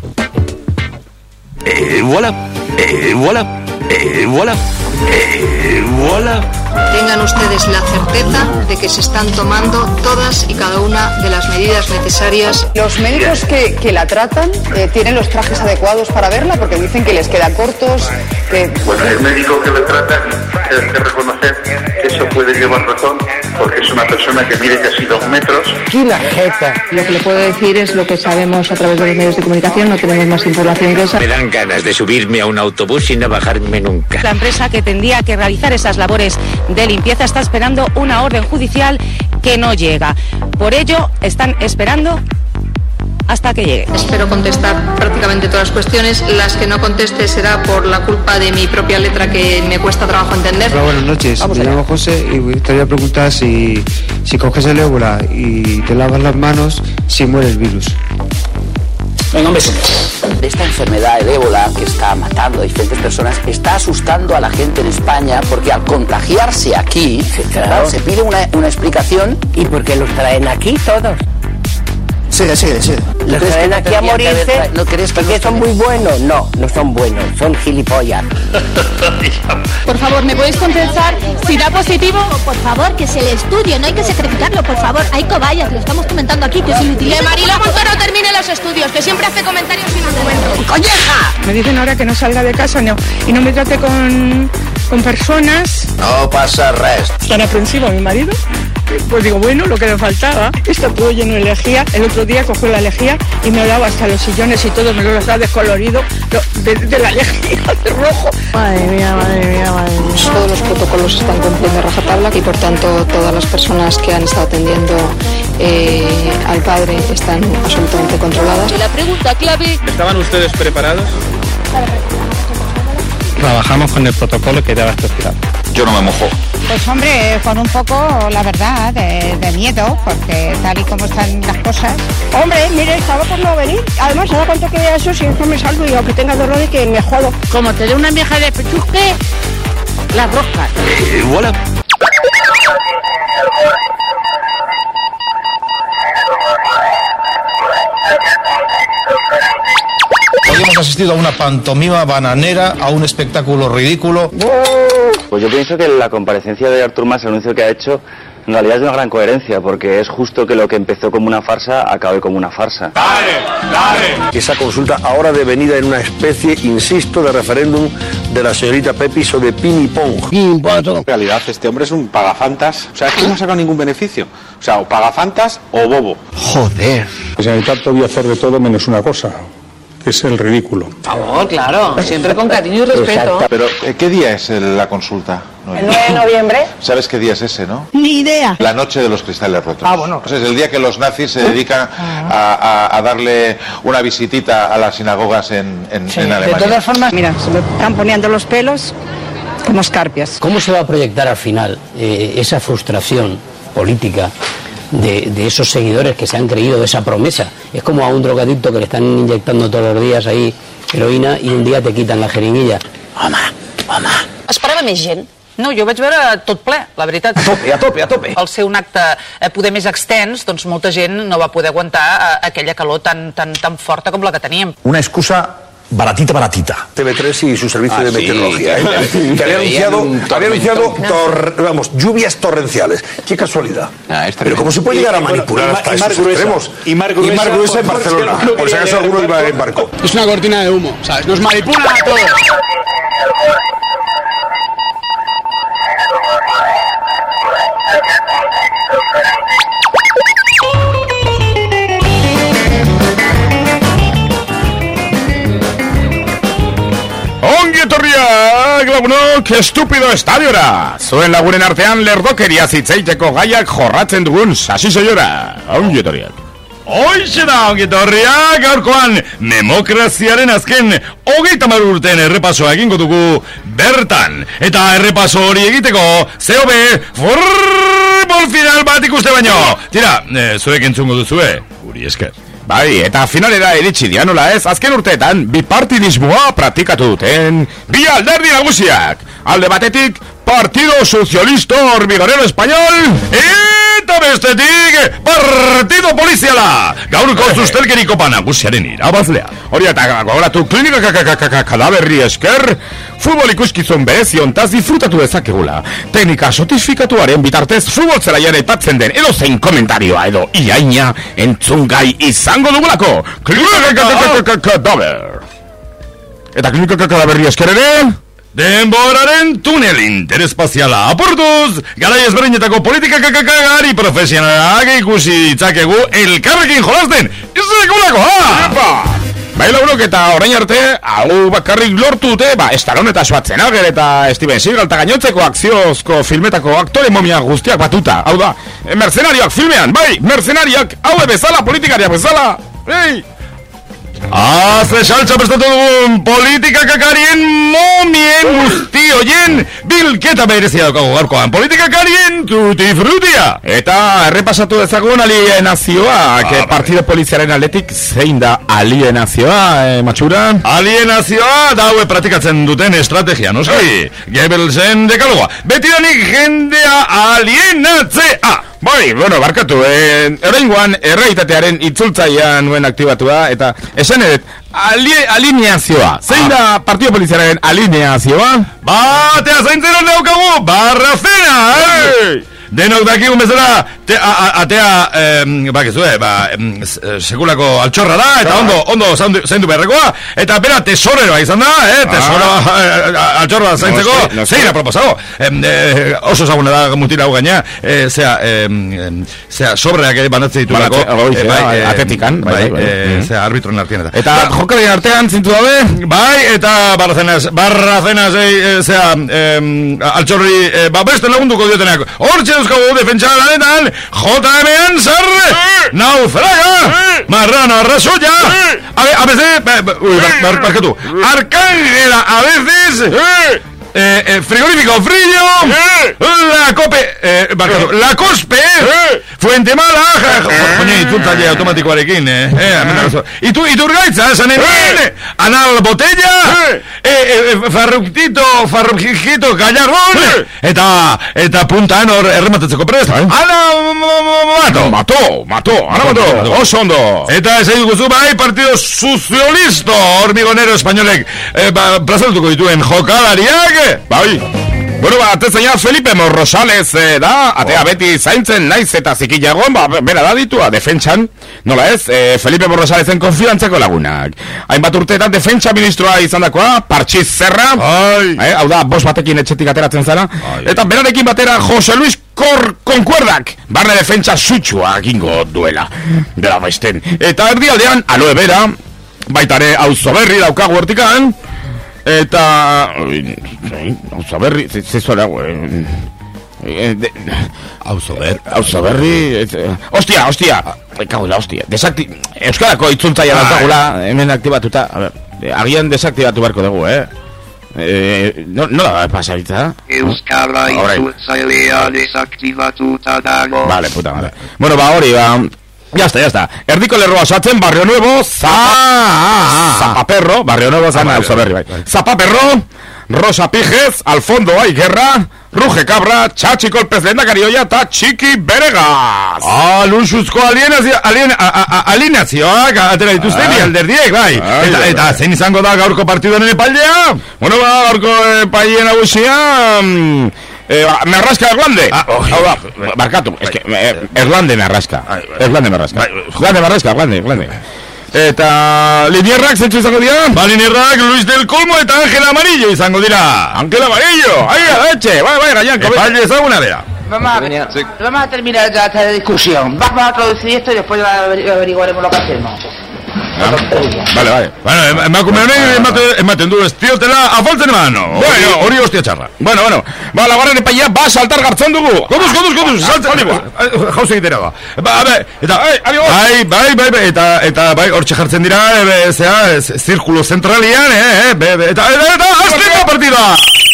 Eh, voilà, eh, voilà, eh, voilà, eh, voilà. Tengan ustedes la certeza de que se están tomando todas y cada una de las medidas necesarias. Los médicos que, que la tratan eh, tienen los trajes adecuados para verla, porque dicen que les quedan cortos. Que... Bueno, el médico que la trata, hay que reconocer que eso puede puede llevar razón porque es una persona que mide casi dos metros. ¡Qué la jeta! Lo que le puedo decir es lo que sabemos a través de los medios de comunicación, no tenemos más información que esa. Me dan ganas de subirme a un autobús y no bajarme nunca. La empresa que tendría que realizar esas labores de limpieza está esperando una orden judicial que no llega. Por ello, están esperando hasta que llegue. Espero contestar prácticamente todas las cuestiones. Las que no conteste será por la culpa de mi propia letra, que me cuesta trabajo entender. Hola, buenas noches. Vamos me allá. llamo José y me gustaría preguntar si, si coges el ébola y te lavas las manos, si muere el virus. Venga, un beso. Esta enfermedad, el ébola, que está matando a diferentes personas, está asustando a la gente en España porque al contagiarse aquí, sí, claro. Claro, se pide una, una explicación. ¿Y por qué los traen aquí todos? Sigue, sigue, sigue. Los traen aquí a morirse. ¿No crees que son muy buenos? No, no son buenos, son gilipollas. Por favor, ¿me podéis contestar si da positivo? Por favor, que es el estudio, no hay que sacrificarlo, por favor. Hay cobayas, lo estamos comentando aquí, que si lo utilizan... Que Marilo Montoro termine los estudios, que siempre hace comentarios sin argumentos. ¡Colleja! Me dicen ahora que no salga de casa no, y no me trate con, con personas. No pasa res. Tan aprensivo mi marido. Pues digo, bueno, lo que me faltaba. Está todo lleno de lejía. El otro día cogió la lejía y me daba hasta los sillones y todo, me los ha descolorido de, de la lejía de rojo. Madre mía, madre mía, madre mía. Todos los protocolos están cumpliendo a rajatabla y por tanto todas las personas que han estado atendiendo eh, al padre están absolutamente controladas. Y la pregunta clave... ¿Estaban ustedes preparados? Trabajamos con el protocolo que daba este hospital. Yo no me mojo. Pues hombre, con un poco, la verdad, de, de miedo, porque tal y como están las cosas... Hombre, mire, estaba por no venir. Además, ¿se da cuenta que eso si no me salgo y aunque tenga dolor y que me jodo? Como te dé una vieja de pechusque, las roscas. Eh, voilà. Hoy hemos asistido a una pantomima bananera, a un espectáculo ridículo. Pues yo pienso que la comparecencia de Artur Mas, el anuncio que ha hecho, en realidad es de una gran coherencia, porque es justo que lo que empezó como una farsa acabe como una farsa. ¡Dale! ¡Dale! Esa consulta ahora devenida en una especie, insisto, de referéndum de la señorita Pepis o de ping-pong. En realidad, este hombre es un pagafantas. O sea, es que no ha sacado ningún beneficio. O sea, o pagafantas o bobo. Joder. La señorita voy a hacer de todo menos una cosa, que es el ridículo. Por favor, claro, siempre con cariño y respeto. Exacto. Pero, ¿qué día es el- la consulta? El nueve de noviembre. ¿Sabes qué día es ese, no? Ni idea. La noche de los cristales rotos. Ah, bueno. Pues es el día que los nazis se dedican a, a- a darle una visitita a las sinagogas en, en, en De Alemania. todas formas, mira, se me están poniendo los pelos como escarpias. ¿Cómo se va a proyectar al final eh, esa frustración política de, de esos seguidores que se han creído de esa promesa? Es como a un drogadicto que le están inyectando todos los días ahí heroïna i un dia te quiten la jeringuilla. Home, home. Esperava més gent. No, jo vaig veure tot ple, la veritat. A tope, a tope, a tope. Al ser un acte eh, poder més extens, doncs molta gent no va poder aguantar eh, aquella calor tan, tan, tan forta com la que teníem. Una excusa baratita, baratita. T V tres y su servicio Ah, de sí, meteorología, ¿eh? que- que había anunciado, un había anunciado tormentón. tor- vamos, lluvias torrenciales. Qué casualidad. Pero ¿cómo se puede llegar a manipular Y- y- hasta y mar esos gruesa. extremos? Y mar gruesa, en por- Barcelona. porque no Por si quería acaso leer alguno el iba barco. en barco. Es una cortina de humo, ¿sabes? Nos manipulan a todos. Ongi etorriak lagunok, estupido estadiora. Zuen lagunen artean lerdokeria zitzeiteko gaiak jorratzen dugun sasi soiora. Ongi etorriak. Hoixe da, ongi etorriak, gaurkoan demokraziaren azken hogeita hamar urteen errepasoa egingo dugu bertan. Eta errepaso hori egiteko, C O B, futbol final bat ikuste baino. Tira, e, zuek entzungo duzue, guri esker. Bai, eta finalera iritsi dianola ez, azken urteetan bipartidismoa praktikatu duten bi alderdi nagusiak. Alde batetik, Partido Socialista Hormiguero Español, eta bestetik, Partido Poliziala, gaurko zuztelkeriko nagusiaren irabazlea. Hori eta gogoratu klinika kadaberri esker, futbol ikuskizun bereziontaz disfrutatu dezakegula. Teknika sotifikatuaren bitartez futbol zelaian aipatzen den edo zein komentarioa edo iaina entzungai izango dugulako. Klinika kadaber. Eta klinika kadaberri esker ere, Denboraren tunel interespaziala apurtuz, garai ezberdinetako politikakakakari profesionalak ikusi ditzakegu elkarrekin jolasten. Izekulako, ha! Bai laurok eta orain arte, hau bakarrik lortu dute, ba, Stallone eta Schwarzenegger eta Steven Seagal eta gainontzeko akziozko filmetako aktore momia guztiak batuta. Hau da, mercenariak filmean, bai, mercenariak, haue bezala, politikariak bezala, ei! Azle saltza prestatu dugun politikakakarien momien guzti hoien bilketa berezia daukago gaurkoan. Politikakarien tutti frutia. Eta errepasatu dezagun alienazioa, ah, que partido poliziaren aldetik zein da alienazioa, eh, matxura? Alienazioa daue praktikatzen duten estrategia, noski? Goebbelsen dekalogoa. Betidanik jendea alienatzea. Bai, bueno, barkatu, eh, oraingoan errealitatearen itzultzaia nuen aktibatua eta esan edet, alineazioa. Zein da partido poliziaren alineazioa? Batea zaintzen hon daukagu, Barrafena, eh? Denok dakigun bezala, te, a, a, atea, eh, bakizue, ba, eh, sekulako altxorra da, eta ondo, ondo zaindu beharrekoa, eta bera tesoreroa izan da, eh, tesoro, ah. altxorra zaintzeko, no, no, zein aproposago, eh, eh, oso zaguna da mutila hau gaina, eh, zea, eh, zea, sobreak bandatzen ditulako, eh, bai, eh, atetikan, bai, bai, bai, eh, bai, zea, arbitroen artean eta. Eta ba, jokalien artean zintu dabe? Bai, eta barrazenaz, barrazenaz, eh, zea, eh, altxorri, eh, ba, beste lagunduko diotenak, hortxe euskago defentsa lanetan, J M-an zarre, naufraga, marrano arrasoya, a veces, uy, barkatu, Arcángela, a veces, Eh, eh, frigorífico frío, eh. la cope, eh, barkatu, la cospe, eh. Fuente mala, joñe, itzultzaile automatikoarekin, eh, eh, itu, iturgaitza, esan hemen, anal botella, eh, eh, farruktito, farrukito, gallarron, eta, eta puntan hor errematatzeko prest, ana, mato, mato, mato, ana mato, oso ondo, eta ez egin guzu, bai, partido socialisto, hormigonero espainolek, eh, ba, plazatuko dituen jokalariak, bai. Bueno, ba, atezaina Felipe Morrosales eh, da, atea beti zaintzen naiz eta zikilagoan, ba, bera da ditua, defentsan, nola ez, eh, Felipe Morrosalesen konfidantzako lagunak. Hainbat urteetan defentsa ministroa izan dakoa, Partxiz Zerra, eh, hau da, bost batekin etxetik ateratzen zara, ai. Eta berarekin batera Jose Luis Cor Concuerdak, barne defentsa sutsua egingo duela, dela baisten. Eta erdialdean, aloe bera, baitare auzo berri daukagu hortikan, eta auzo berri zezuela auzo berri auzo berri hostia, hostia kago la hostia desakti euskarako itzultzaia daukagula hemen aktibatuta a ver agian desaktibatu beharko dugu eh Eh, no, no da pasabitza. Euskara itzultzailea desaktibatuta dago. Vale, puta madre. Bueno, ba hori, ba ya está, ya está. Erdiko lerroa osatzen, Barrio Nuevo, Zapa, Zapaperro, Barrio Nuevo, Zana, Auzo Berri, bai. Zapaperro, Rosa Pijes, Alfondo Ay Guerra, Ruge Cabra, Txatxi Kolpez Lehendakarioia eta Txiki Beregas. Ah, luxuzko alienazioak, alien, alienazioak, atera dituzte bi alderdiek, bai. Eta, eta zein izango da gaurko partidoen epaldea? Bueno, ba, gaurko epaileen nagusia... Eh, Merrasca Erlande. Ah, oh, hau da, barkatu, es que eh, Erlande Merrasca. Erlande Merrasca. Erlande Merrasca, Erlande, Erlande. Eta Linierrak zentzu izango dira? Ba, Linierrak Luis del Colmo eta Ángel Amarillo izango dira. Ángel Amarillo. Ahí, etxe, bai, bai, gaian, epaile ezaguna dira. Vamos a, ver, sí. vamos a terminar ya esta discusión. Vamos a traducir esto y después averiguaremos lo que hacemos. Ah, vale, vale. Bueno, emakume honek ematen du estiotela afaltzen emano. Bueno, hori hostia txarra. Bueno, bueno. Ba, lagarren epaia ba saltar gartzon dugu. Koduz, koduz, koduz, saltzen. Jauze egitera ba. Ba, be, eta, bai, bai, bai, bai, eta, eta, bai, hortxe jartzen dira, e, zea, zirkulo zentralian, eh, be, be, eta, eta, eta, azteko partida!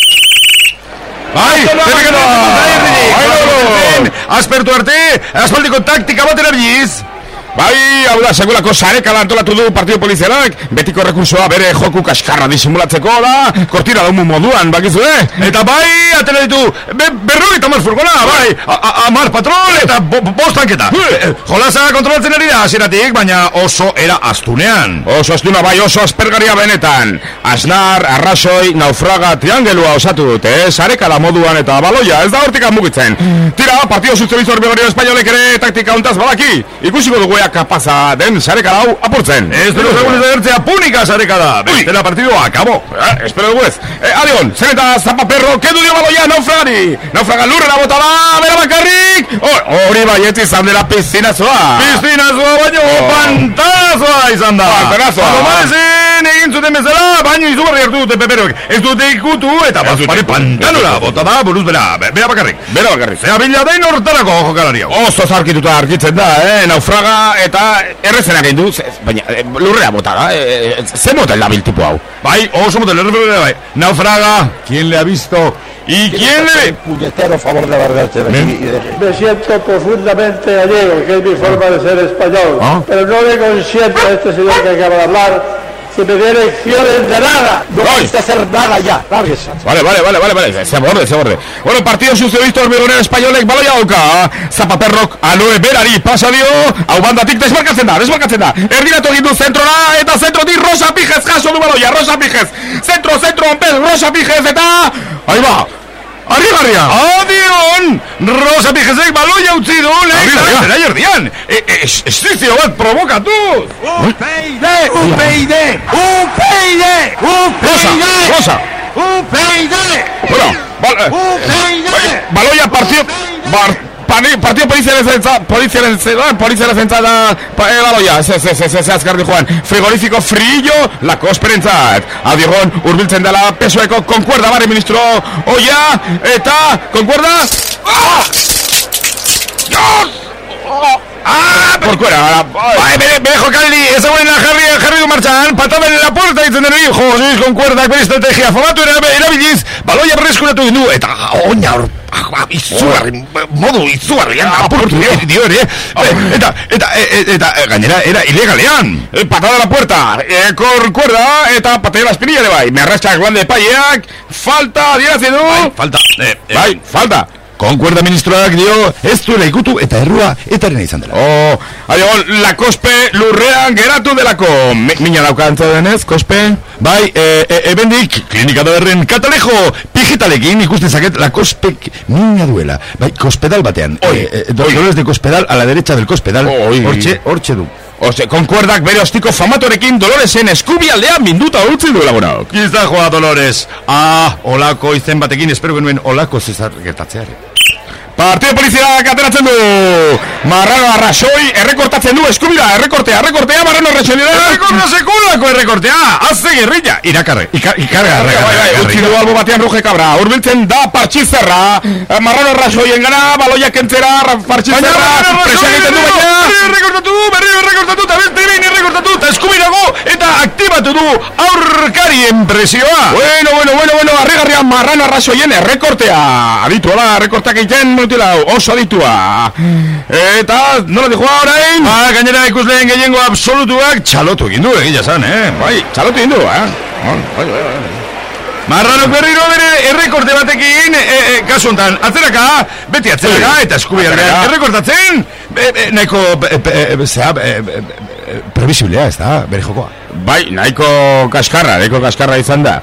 Bai, zerrekeno! Bai, aspertu arte, aspaldiko taktika bat erabiliz. Bai, hau da, segulako sarekala antolatu du partido polizialak, betiko rekursoa bere joku kaskarra disimulatzeko da, kortira daumu moduan, bakizu, eh? Eta bai, atera ditu, be, berroi eta mar furgona, bai, amar patrol eta bo, bostanketa. Jolasa kontrolatzen ari da, hasieratik, baina oso era astunean. Oso astuna, bai, oso aspergaria benetan. Asnar, arrasoi, naufraga, triangelua osatu dute, eh? Sarekala moduan eta baloia, ez da hortikan mugitzen. Tira, partido sozialisto horbigario espainolek ere taktika ontaz badaki, ikusiko dugu ia kapaza den sarekada hau apurtzen. Ez dut segun ez agertzea punika sarekada. Bestela partido akabo. Eh, espero dugu ez. Eh, adion, zen eta zapaperro, kendu dio baloia naufragari. Naufraga lurrera bota da, bera bakarrik. Hori oh, baiet izan dela piztinazoa. Piztinazoa baino, oh. Pantanazoa izan da. Pantanazoa. Palomarezen egin zuten bezala, baino izugarri hartu dute peperoek. Ez dute ikutu eta bazpare pantanura bota da, buruz bera, bera bakarrik. Bera bakarrik. Zea bila dain hortarako jokalari hau. Oso zarkituta argitzen da, eh? Naufraga eta errezenak egin du, baina eh, lurrea bota da, eh, ze motel da biltipu hau. Bai, oso motel, errezenak bai. Naufraga, ¿quién le ha visto? ¿Y quién le...? Puñetero favor de Vargas. Me siento profundamente gallego, que es mi forma de ser español, ¿ah? Pero no le consiento a este señor que acaba de hablar que me dé lecciones de nada. No vais a hacer nada ya, lárguese. Vale, vale, vale, vale, vale, se borde, se borde. Bueno, partido sozialista hormigonera espainolek baloia dauka. Zapaperrok aloe berari pasa dio, hau bandatik desmarkatzen da, desmarkatzen da. Erdinatu egin du zentrora, eta zentrotik Rosa Pijez jaso du baloia, Rosa Pijez. Zentro, zentro, onpez, Rosa Pijez, eta... Ahí va. Arrigarria! Adion! Rosa Pijezek baloia utzi du, lehen zera erdian! Estrizio bat provokatuz! U P I D! U P I D! U P I D! U P I D! Rosa! U P I D! Bueno, baloia partio... Partido poliziaren poliziaren poliziaren zentzat baloia, ze, ze, ze, ze, ze azkarri joan. Frigorífico frillo, la kosperentzat. Adirron, urbiltzen dela pesoeko konkuerda barri ministro oia, eta, konkuerda... Ah! Dios! Ah, porcuera. Bai, bere, bere jokaldi, ez eguen jarri, jarri du martxan, pataben en la puerta ditzen den hori, josiz, konkuerdak, bere estrategia, famatu erabiliz, baloia berreskuratu du, eta oina hor, izugarri, modu izugarri, apurtu dio ere, eta, eta, eta, gainera, era ilegalean, patada la puerta, konkuerda, eta patea la espinilla ere bai, me arrastxak guan de paieak, falta, dirazien du, falta, bai, falta, konkuerda ministroak dio, ez duela ikutu eta errua etarena izan dela. Oh, aio, la kospe lurrean geratu delako. Mina dauka antzadenez, kospe? Bai, ebendik, e, e, klinika da berren katalejo, pijitalekin ikusten zaket la kospe mina duela. Bai, kospedal batean. Oi, e, e, dolores de kospedal a la derecha del kospedal. Hortxe, hortxe du. Ose, konkuerdak bere ostiko famatorekin Doloresen eskubialdean minduta utzi duela gora. Kizta joa Dolores. Ah, olako izen batekin, espero genuen olako zezar gertatzeare. Partido poliziak ateratzen du. Marrano Arrasoi errekortatzen du eskubira, errekortea, errekortea, Marrano Arrasoi. Errekorta sekulako errekortea. Azze gerrilla. Irakarre, ikarre, arre, utzi du albo batean Ruge Cabra. Urbiltzen da partxizerra. Marrano Arrasoi engana, baloia kentzera, partxizerra. Presa egiten du baina. Errekortatu du, berri errekortatu, eta beste behin errekortatu, eta eskubirago, eta aktibatu du aurkarien presioa. Bueno, bueno, bueno, bueno, arrigarrian Marrano Arrasoien errekortea. Adituala, errekortak egiten oso aditua. Eta, nola dijoa orain? Ba, gainera ikusleen gehiengo absolutuak txalotu egin du, egila zan, eh? Bai, txalotu egin du, eh? Bai, bai, bai. Marrano berriro bere errekorte batekin, e, e, kasu hontan, atzeraka, beti atzeraka, eta eskubiarrean errekortatzen, e, e, nahiko, e, e, zera, e, e, previsiblea, ez da, bere jokoa. Bai, nahiko kaskarra, nahiko kaskarra izan da.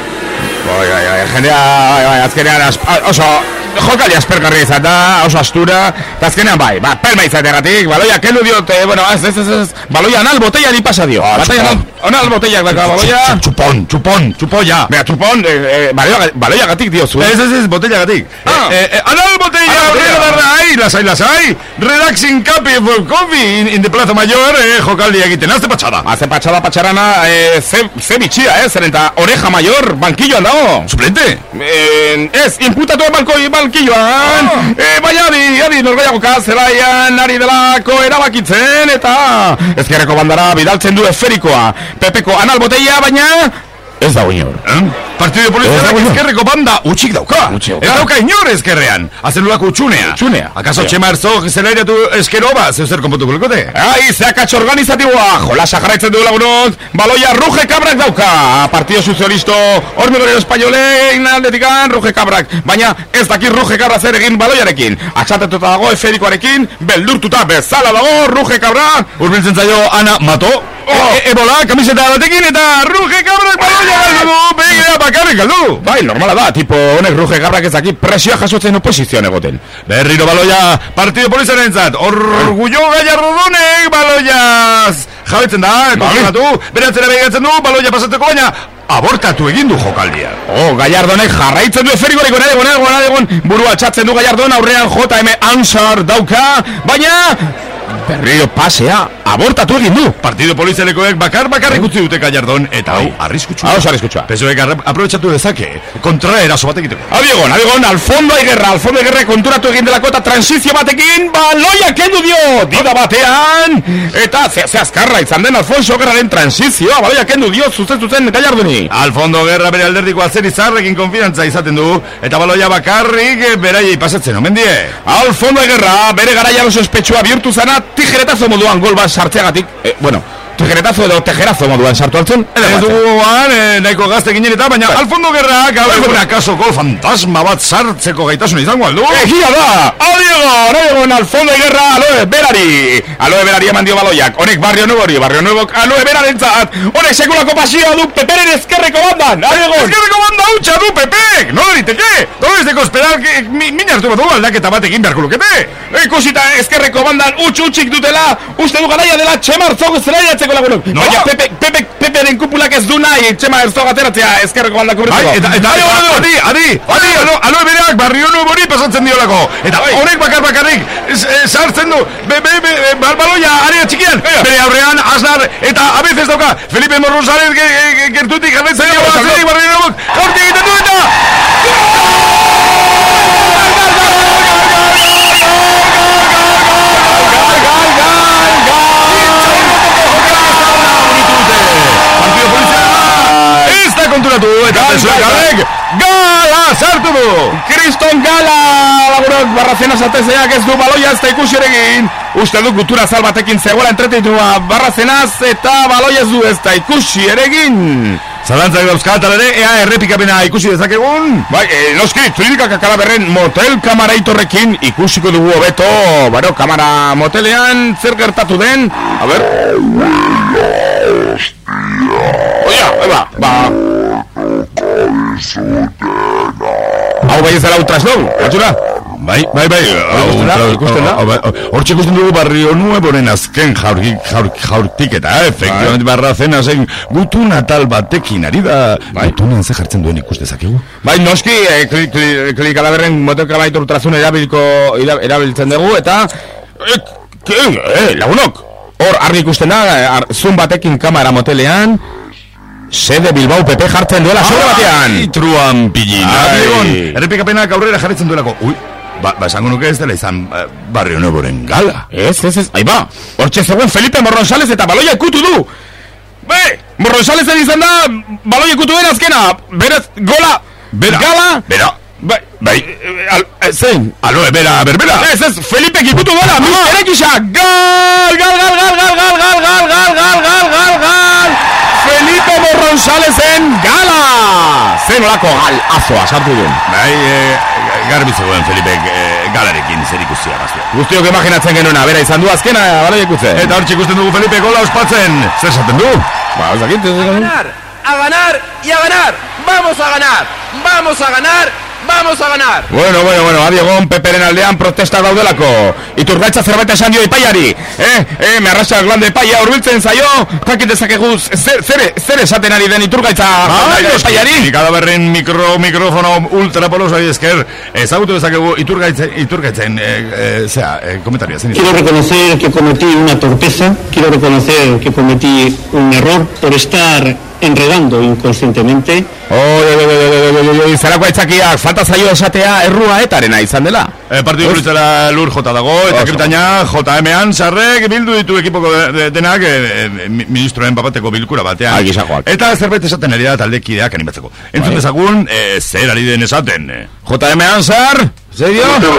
Bai, bai, bai, jendea, bai, azkenean, oso... Jokaldi aspergarri izan da, oso astura, eta azkenean bai, ba, pelma izategatik, baloia, kendu diote, bueno, ez, ez, ez, ez, baloia anal botella di pasa dio. Ah, anal, anal botella, daka, baloia. Chupón, chupón, chupolla. Bea, chupón, eh, eh, baloia, baloia gatik dio zu. Ez, ez, ez, botella gatik. Ah. Eh, eh, anal botella, horrela darra, ai, lasai, lasai, relaxing coffee for coffee in, in the Plaza Mayor, eh, jokaldi egiten, azte patxada. Azte patxada patxarana, eh, ze, ze bitxia, eh, zeren eta oreja mayor, banquilloan dago. Suplente? Eh, ez, imputatu balko, banquilloan, oh. eh, bai, adi, adi, norgaiagoka, zelaian, ari delako erabakitzen, eta ezkerreko bandara bidaltzen du eferikoa, Pepeko anal botella, baina ez da inor. Eh? Partido polizialak ezkerreko banda utxik dauka. Ez dauka inor ezkerrean. Azelulako utxunea. Utxunea. Akaso yeah. Txema Herzog zelairatu eskero ba, zeuzer konpotuko lekote? Ai, zeakatxo organizatiboa. Jolasa jarraitzen du lagunok. Baloia Ruge Cabrak dauka. Partido Socialisto Hormigorero Espainolein aldetikan Ruge Cabrak. Baina ez dakit Ruge Cabra zer egin baloiarekin. Atxatetuta dago eferikoarekin. Beldurtuta bezala dago Ruge Cabrak. Urbiltzen zaio Ana Mato. Oh. E Ebola, kamiseta batekin eta Ruge Cabrak baloia galdu du. Begira, bakar bakarrik galdu. Bai, normala da, tipo honek Ruge Gabrak ezaki presioa jasotzen oposizioan egoten. Berriro baloia partido polizaren zat. Orgullo Gallardonek baloiaz jabetzen da, kontrolatu, beratzera begatzen du, baloia pasatzeko baina abortatu egin du jokaldia. Oh, Gallardonek jarraitzen du eferigorik gona egon, gona egon, burua txatzen du Gallardon, aurrean J M Ansar dauka, baina berriro pasea abortatu egin du. Partido polizialekoek bakar bakarrik utzi dute Gallardon eta hau arriskutsua. Hau arriskutsua. Pesoek aprobetxatu dezake kontra eraso bat egiteko. Adiegon, adiegon, alfondo egerra, alfondo egerra konturatu egin delako eta transizio batekin baloia kendu dio, dida batean eta ze, ze azkarra izan den Alfonso Gerraren transizioa, baloia kendu dio zuzen zuzen Gallardoni. Alfondo Gerra bere alderdiko azeri zarrekin konfidantza izaten du eta baloia bakarrik beraiei pasatzen omen die. Alfondo egerra bere garaian oso espetsua bihurtu zana tijeretazo moduan gol bat sartzeagatik, eh, bueno, tijeretazo edo tejerazo moduan sartu altzen. Ez duguan, eh, nahiko gazte ginen eta, baina bai. Alfondo Gerra gaur akaso gol fantasma bat sartzeko gaitasun izango aldu. Egia da! Adiegon, adiegon, Alfondo Gerra, aloe berari! Aloe berari eman dio baloiak, honek Barrio Nuevo hori, Barrio Nuevo aloe berarentzat, honek sekulako pasioa du Peperen ezkerreko bandan, adiegon! Ezkerreko banda hutsa du Pepek, no deriteke! No desdeko esperar, que mi, min hartu bat du aldaketa bat egin beharko lukete! Ikusita ezkerreko bandan utx utxik dutela, uste du garaia dela Txema Arzogo zelaiatzeko lagunok. No. Baina Pepe, Pepe, Peperen kupulak ez du nahi Txema Arzogo ateratzea ezkerreko banda kubritzeko. Bai, eta, eta, adi, adi, adi, aloe bereak Barrio Nuevo hori pasatzen diolako. Eta honek bakar bakarrik sartzen du, be, be, be, baloia area txikian, bere aurrean Aznar eta abezez dauka Felipe Morrosales gertutik jarretzen dio Barrio Nuevo, horti egiten du eta konturatu eta pesoek Gala sartu du! Kriston Gala! Lagunok Barrazenas atezeak ez du baloia ez da ikusi egin. Uste du kultura zal batekin zegoela entretentua Barrazenas eta baloia ez du ez da ikusi egin. Zalantzak dauzka talere, ea errepikapena ikusi dezakegun? Bai, eh, noski, Klinikak Akalaberren motel kamaraitorrekin ikusiko dugu hobeto. Baro, kamara motelean zer gertatu den? A ber... Oia, eba, ba... Hau bai ez dara ultrasnou, atxura? Bai, bai, bai, hortxe ikusten dugu Barrio Nuevoren azken jaurtiketa, efectivamente Barrazenasen gutun atal batekin ari da, gutunen ze jartzen duen ikus dezakegu? Bai, noski, Klinika Alaberren motelkamaitor ultrazun erabiltzen dugu, eta... Lagunok, hor argi ikusten da, zoom batekin kamera motelean, Sede Bilbao Pepe jartzen duela sobre batean. Ai, truan pillin. Errepikapenak aurrera jarritzen duelako. Ui, ba, ba esango nuke ez dela izan uh, Barrio Nuevoren Gala. Ez, ez, ez, aiba. Hortxe zegoen Felipe Morronsales eta baloia ikutu du. Be, Morronsalesen izan da, baloia ikutu den azkena. Beraz, gola, bera, Gala. Bera, bai, bai, al, zein. Aloe, bera, berbera. Ez, ez, Felipe ikutu duela, mister Ekisa. Gal, gal, gal, gal, gal, gal, gal, gal, gal, gal, gal, gal, gal. Felipe Morronsalesen Gala! Zen olako gal azoa sartu duen. Bai, e, garbi zegoen Felipe e, Galarekin zer ikusia gazte. Guztiok imaginatzen genuena, bera izan du azkena, bala ikutzen. Eta hortxe ikusten dugu Felipe gola ospatzen. Zer esaten du? Ba, ez dakit. A ganar, a ganar y a ganar. Vamos a ganar, vamos a ganar. Vamos a ganar. Bueno, bueno, bueno, adiegon Peperen aldean protesta daudelako. Iturgaitza zerbait esan dio epaiari. Eh, eh, me arrasa el glande epaia urbiltzen zaio. Jakit dezakegu zer, zer, zer esaten ari den Iturgaitza epaiari. Cada berren mikro, mikrofono ultra poloso y esker. Ezagutu dezakegu Iturgaitza, Iturgaitzen, eh, eh, sea, eh, comentario. Quiero reconocer que cometí una torpeza. Quiero reconocer que cometí un error por estar enredando inconscientemente. Oi, zerako aitzakiak, falta zaio esatea errua etarena izan dela. Eh, partidu politzela Lur J dago, eta kriptaina J M Ansarrek bildu ditu ekipoko denak eh, ministroen papateko bilkura batean. Eta zerbait esaten ari da taldekideak animatzeko. Entzun dezagun, eh, zer ari den esaten. J M Ansar, ¿serio?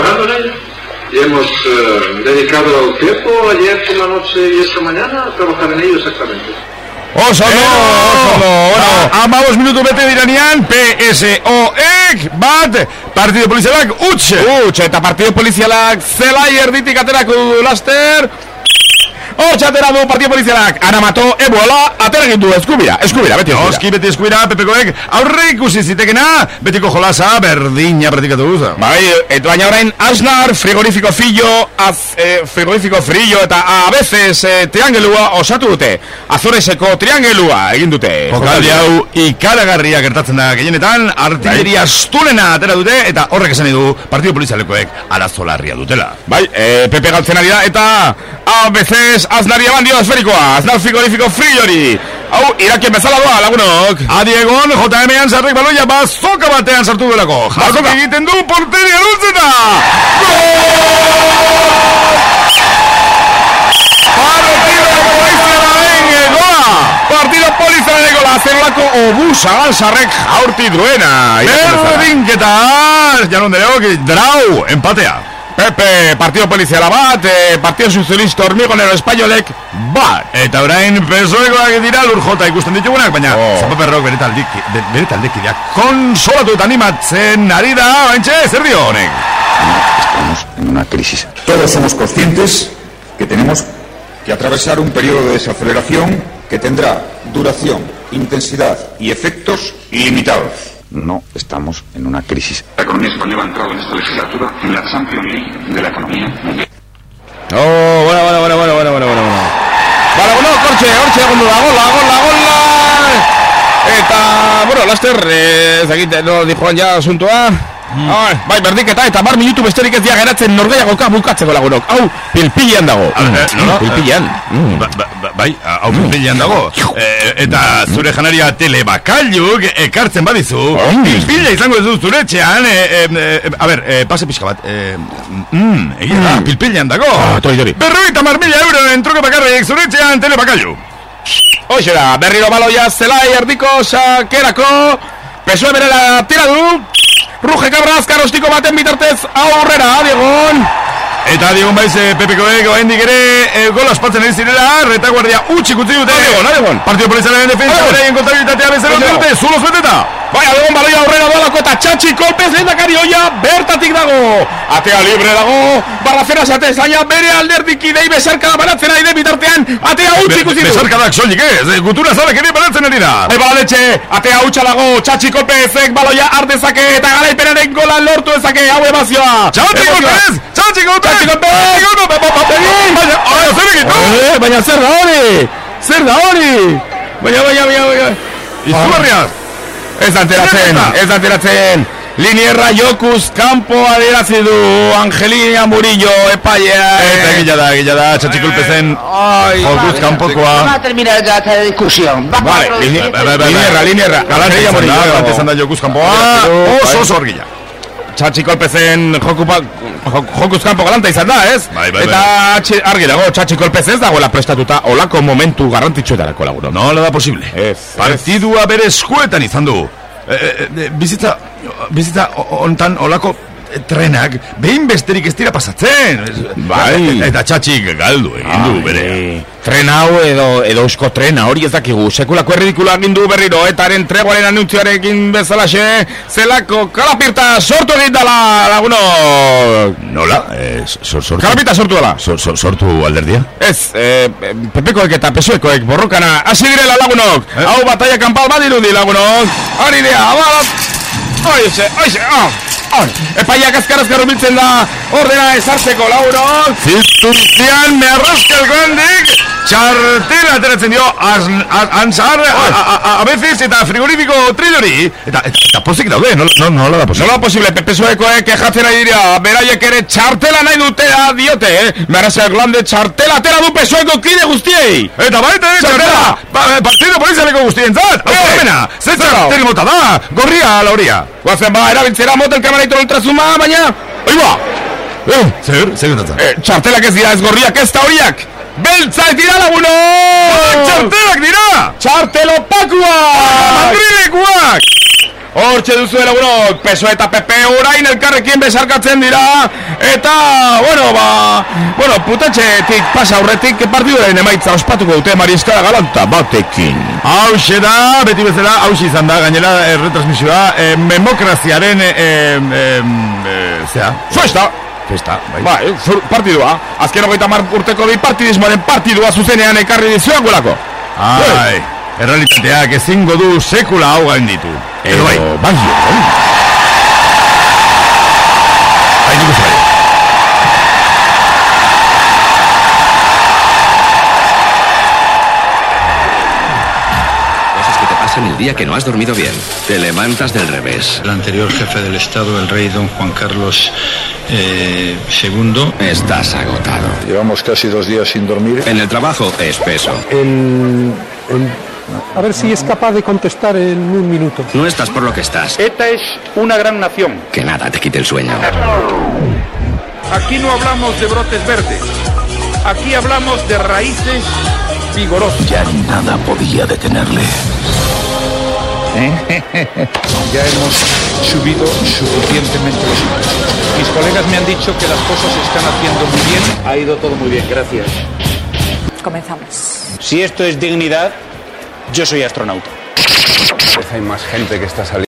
Y hemos eh, dedicado tiempo ayer por la noche y esta mañana a trabajar en ello exactamente. Oso no, oso no, bueno, amabos minutu bete diranean, P S O ek bat, partido polizialak utxe. Utxe, eta partido polizialak zelai erditik aterako du laster. hor txatera du partio polizialak. Ana mato, ebola, atera gindu eskubira. Eskubira, beti eskubira. Oski beti eskubira, Pepekoek aurre ikusi zitekena, betiko jolasa, berdina praktikatu guza. Bai, eta baina orain, Aznar, frigorifiko fillo, az, eh, frigorifiko frillo, eta a veces eh, triangelua osatu dute. Azoreseko triangelua egin dute. Jokaldi hau ikaragarria gertatzen da gehienetan, artilleria astunena atera dute, eta horrek esan du partido polizialekoek arazo larria dutela. Bai, eh, Pepe galtzen ari da, eta a veces Aznaria bandio esferikoa, Aznar frigorifiko frillori. Hau, irakien bezala doa, lagunok. Adiegon, J M-an sarrek baloia bazoka batean sartu duelako. Bazoka egiten du porteria luzeta. Partido polizialen egola, zerolako obusa sarrek jaurti duena. Berdinketa, janon dereok, drau, empatea. Pepe, partido poliziala bat, eh, partido socialista hormigonero espainolek bat. Eta orain pesoekoak dira lurjota ikusten ditugunak, baina oh. Zapaperrok bere taldekideak konsolatu eta animatzen ari da, baintxe, zer dio honek? Estamos en una crisis. Todos somos conscientes que tenemos que atravesar un periodo de desaceleración que tendrá duración, intensidad y efectos ilimitados. No estamos en una crisis. La economía española ha entrado en esta legislatura en la Champions League de la economía mundial. Oh, bueno, bueno, bueno, bueno, bueno, bueno, bueno. Vale, bueno, kortxe, hortxe egon du da, gola, gola, gola. Eta, bueno, laster, eh, ez dakit, no, dijoan ja asuntoa. Mm. Ah, bai, berdiketa eta bar minutu besterik ez dia geratzen norgeiagoka bukatzeko lagunok. Hau, pilpilean dago. Ah, eh, no, no, pilpilean. Mm. Ba, ba, ba, bai, hau pilpilean dago. Eh, eta zure janaria telebakailuk ekartzen badizu. Pilpilea izango ez du zure etxean. Eh, eh, a ber, eh, pase pixka bat. Eh, mm, egia da, pilpilean dago. Ah, tori, tori. Berroita mar mila euroen truke bakarrik zure etxean telebakailu. Hoxera, berriro baloia zelai erdiko sakerako. Pesue berela tira du. Ruge Cabraz, karostiko baten bitartez aurrera, Diegon. Eta Diegon baiz, Pepekoek oendik ere e, gola ospatzen ari zirela, retaguardia utxik utzi dute. Diegon, Diegon. Partido polizialaren defensa, beraien kontabilitatea bezero dute, zuloz beteta. Bai, Diegon baloia aurrera doalako eta Txatxi kolpez lehendakari hoia bertatik dago. Atea libre dago, barrazera zate zaila bere alderdik idei besarkada banatzen ari de bitartean, atea utxik utzi du. Besarkadak soilik ez, gutura zabek ere banatzen ari da. Bai, baladetxe, atea utxa dago, Txatxi kolpezek baloia ardezake eta garaipenaren gola lortu ezake, hau emazioa. Txatxi kolpez, Txatxi kolpez. Baina zer da hori? Zer da hori? Baina, baina, baina, baina Izugarriaz Ez anteratzen, ez anteratzen Linierra Jokuz Kampo adierazi du Angelina Murillo epaia. Eta gila da, gila da, Txatxikolpezen Jokuz Kampokoa. Vamos a terminar ya esta discusión. Vale, Linierra, Linierra Angelina Murillo Galantezan da Jokuz Kampoa Oso, oso horgila Txatxikolpezen Jokuz Kampo galanta izan da, ez? Bai, bai, eta argi dago, Txatxikolpez ez dagoela prestatuta olako momentu garrantzitsuetarako laguro. No, no da posible. Ez. Partidua bere eskuetan izan du. E, e, bizitza, bizitza ontan olako trenak behin besterik ez dira pasatzen. Bai. Eta Txatxik galdu egin du bere. Tren hau edo, edo eusko trena hori ez dakigu. Sekulako erridikula egin du berriro. Etaren tregoaren anuntziarekin bezalaxe. Zelako kalapirta sortu egin dala, laguno. Nola? Eh, sor, sortu. Kalapirta sortu dala. Sor, sor, sortu alderdia? Ez, eh, Pepekoek eta Pesuekoek borrokana hasi direla lagunok. Eh? Hau bataia kanpal badirudi lagunok. Hori dira, abalat. Oize, oize, ah. Epaiak azkar-azkar humiltzen da ordena esartzeko laurok. Zizturtzian meharraskelko handik txartela ateratzen dio Ansar, Abeziz eta frigorifiko trilori. Eta, eta pozik daude, no, no, no la da posible. No la posible, Pepesuekoek kejatzen ari dira. Beraiek ere txartela nahi dutela diote, eh? Meharrasek lande txartela atera du Pesueko kide guztiei. Eta baita, eh, txartela, partido polizialeko guztien zat. Hau zemena, zer txartela mota da, gorria lauria. Guazen ba, erabiltzera motel kamaraito ultrasuma, baina... Oiba! Eh, zer, zer gintatzen? Eh, txartelak ez dira, ez gorriak ez da horiak! Beltzak dira laguno! Txartelak dira! Txartelopakuak! Madrilekuak! Hortxe duzu laguno, Peso eta Pepe orain elkarrekin besarkatzen dira. Eta, bueno, ba... Bueno, putatxetik pasa aurretik partiduaren emaitza ospatuko dute Mariskara Galanta batekin. Hauxe da, beti bezala, hauxe izan da, gainera erretransmisioa, eh, memokraziaren, eh, eh, eh, zea. Zuesta! Festa, bai. Bai, zur, partidua. Azken hogeita mar urteko bi partidismoaren partidua zuzenean ekarri dizuan gulako. Ai, errealitateak ezingo du sekula hau gainditu. Edo bai. Bagio, bai. Bai, nik uste bai. En el día que no has dormido bien. Te levantas del revés. El anterior jefe del Estado, el rey don Juan Carlos eh, segundo. Estás agotado. Llevamos casi dos días sin dormir. En el trabajo, espeso. El, el... A ver si es capaz de contestar en un minuto. No estás por lo que estás. ETA es una gran nación. Que nada te quite el sueño. Aquí no hablamos de brotes verdes. Aquí hablamos de raíces vigorosas. Ya nada podía detenerle. Ya hemos subido suficientemente los impuestos. Mis colegas me han dicho que las cosas se están haciendo muy bien. Ha ido todo muy bien, gracias. Comenzamos. Si esto es dignidad, yo soy astronauta. Hay más gente que está saliendo.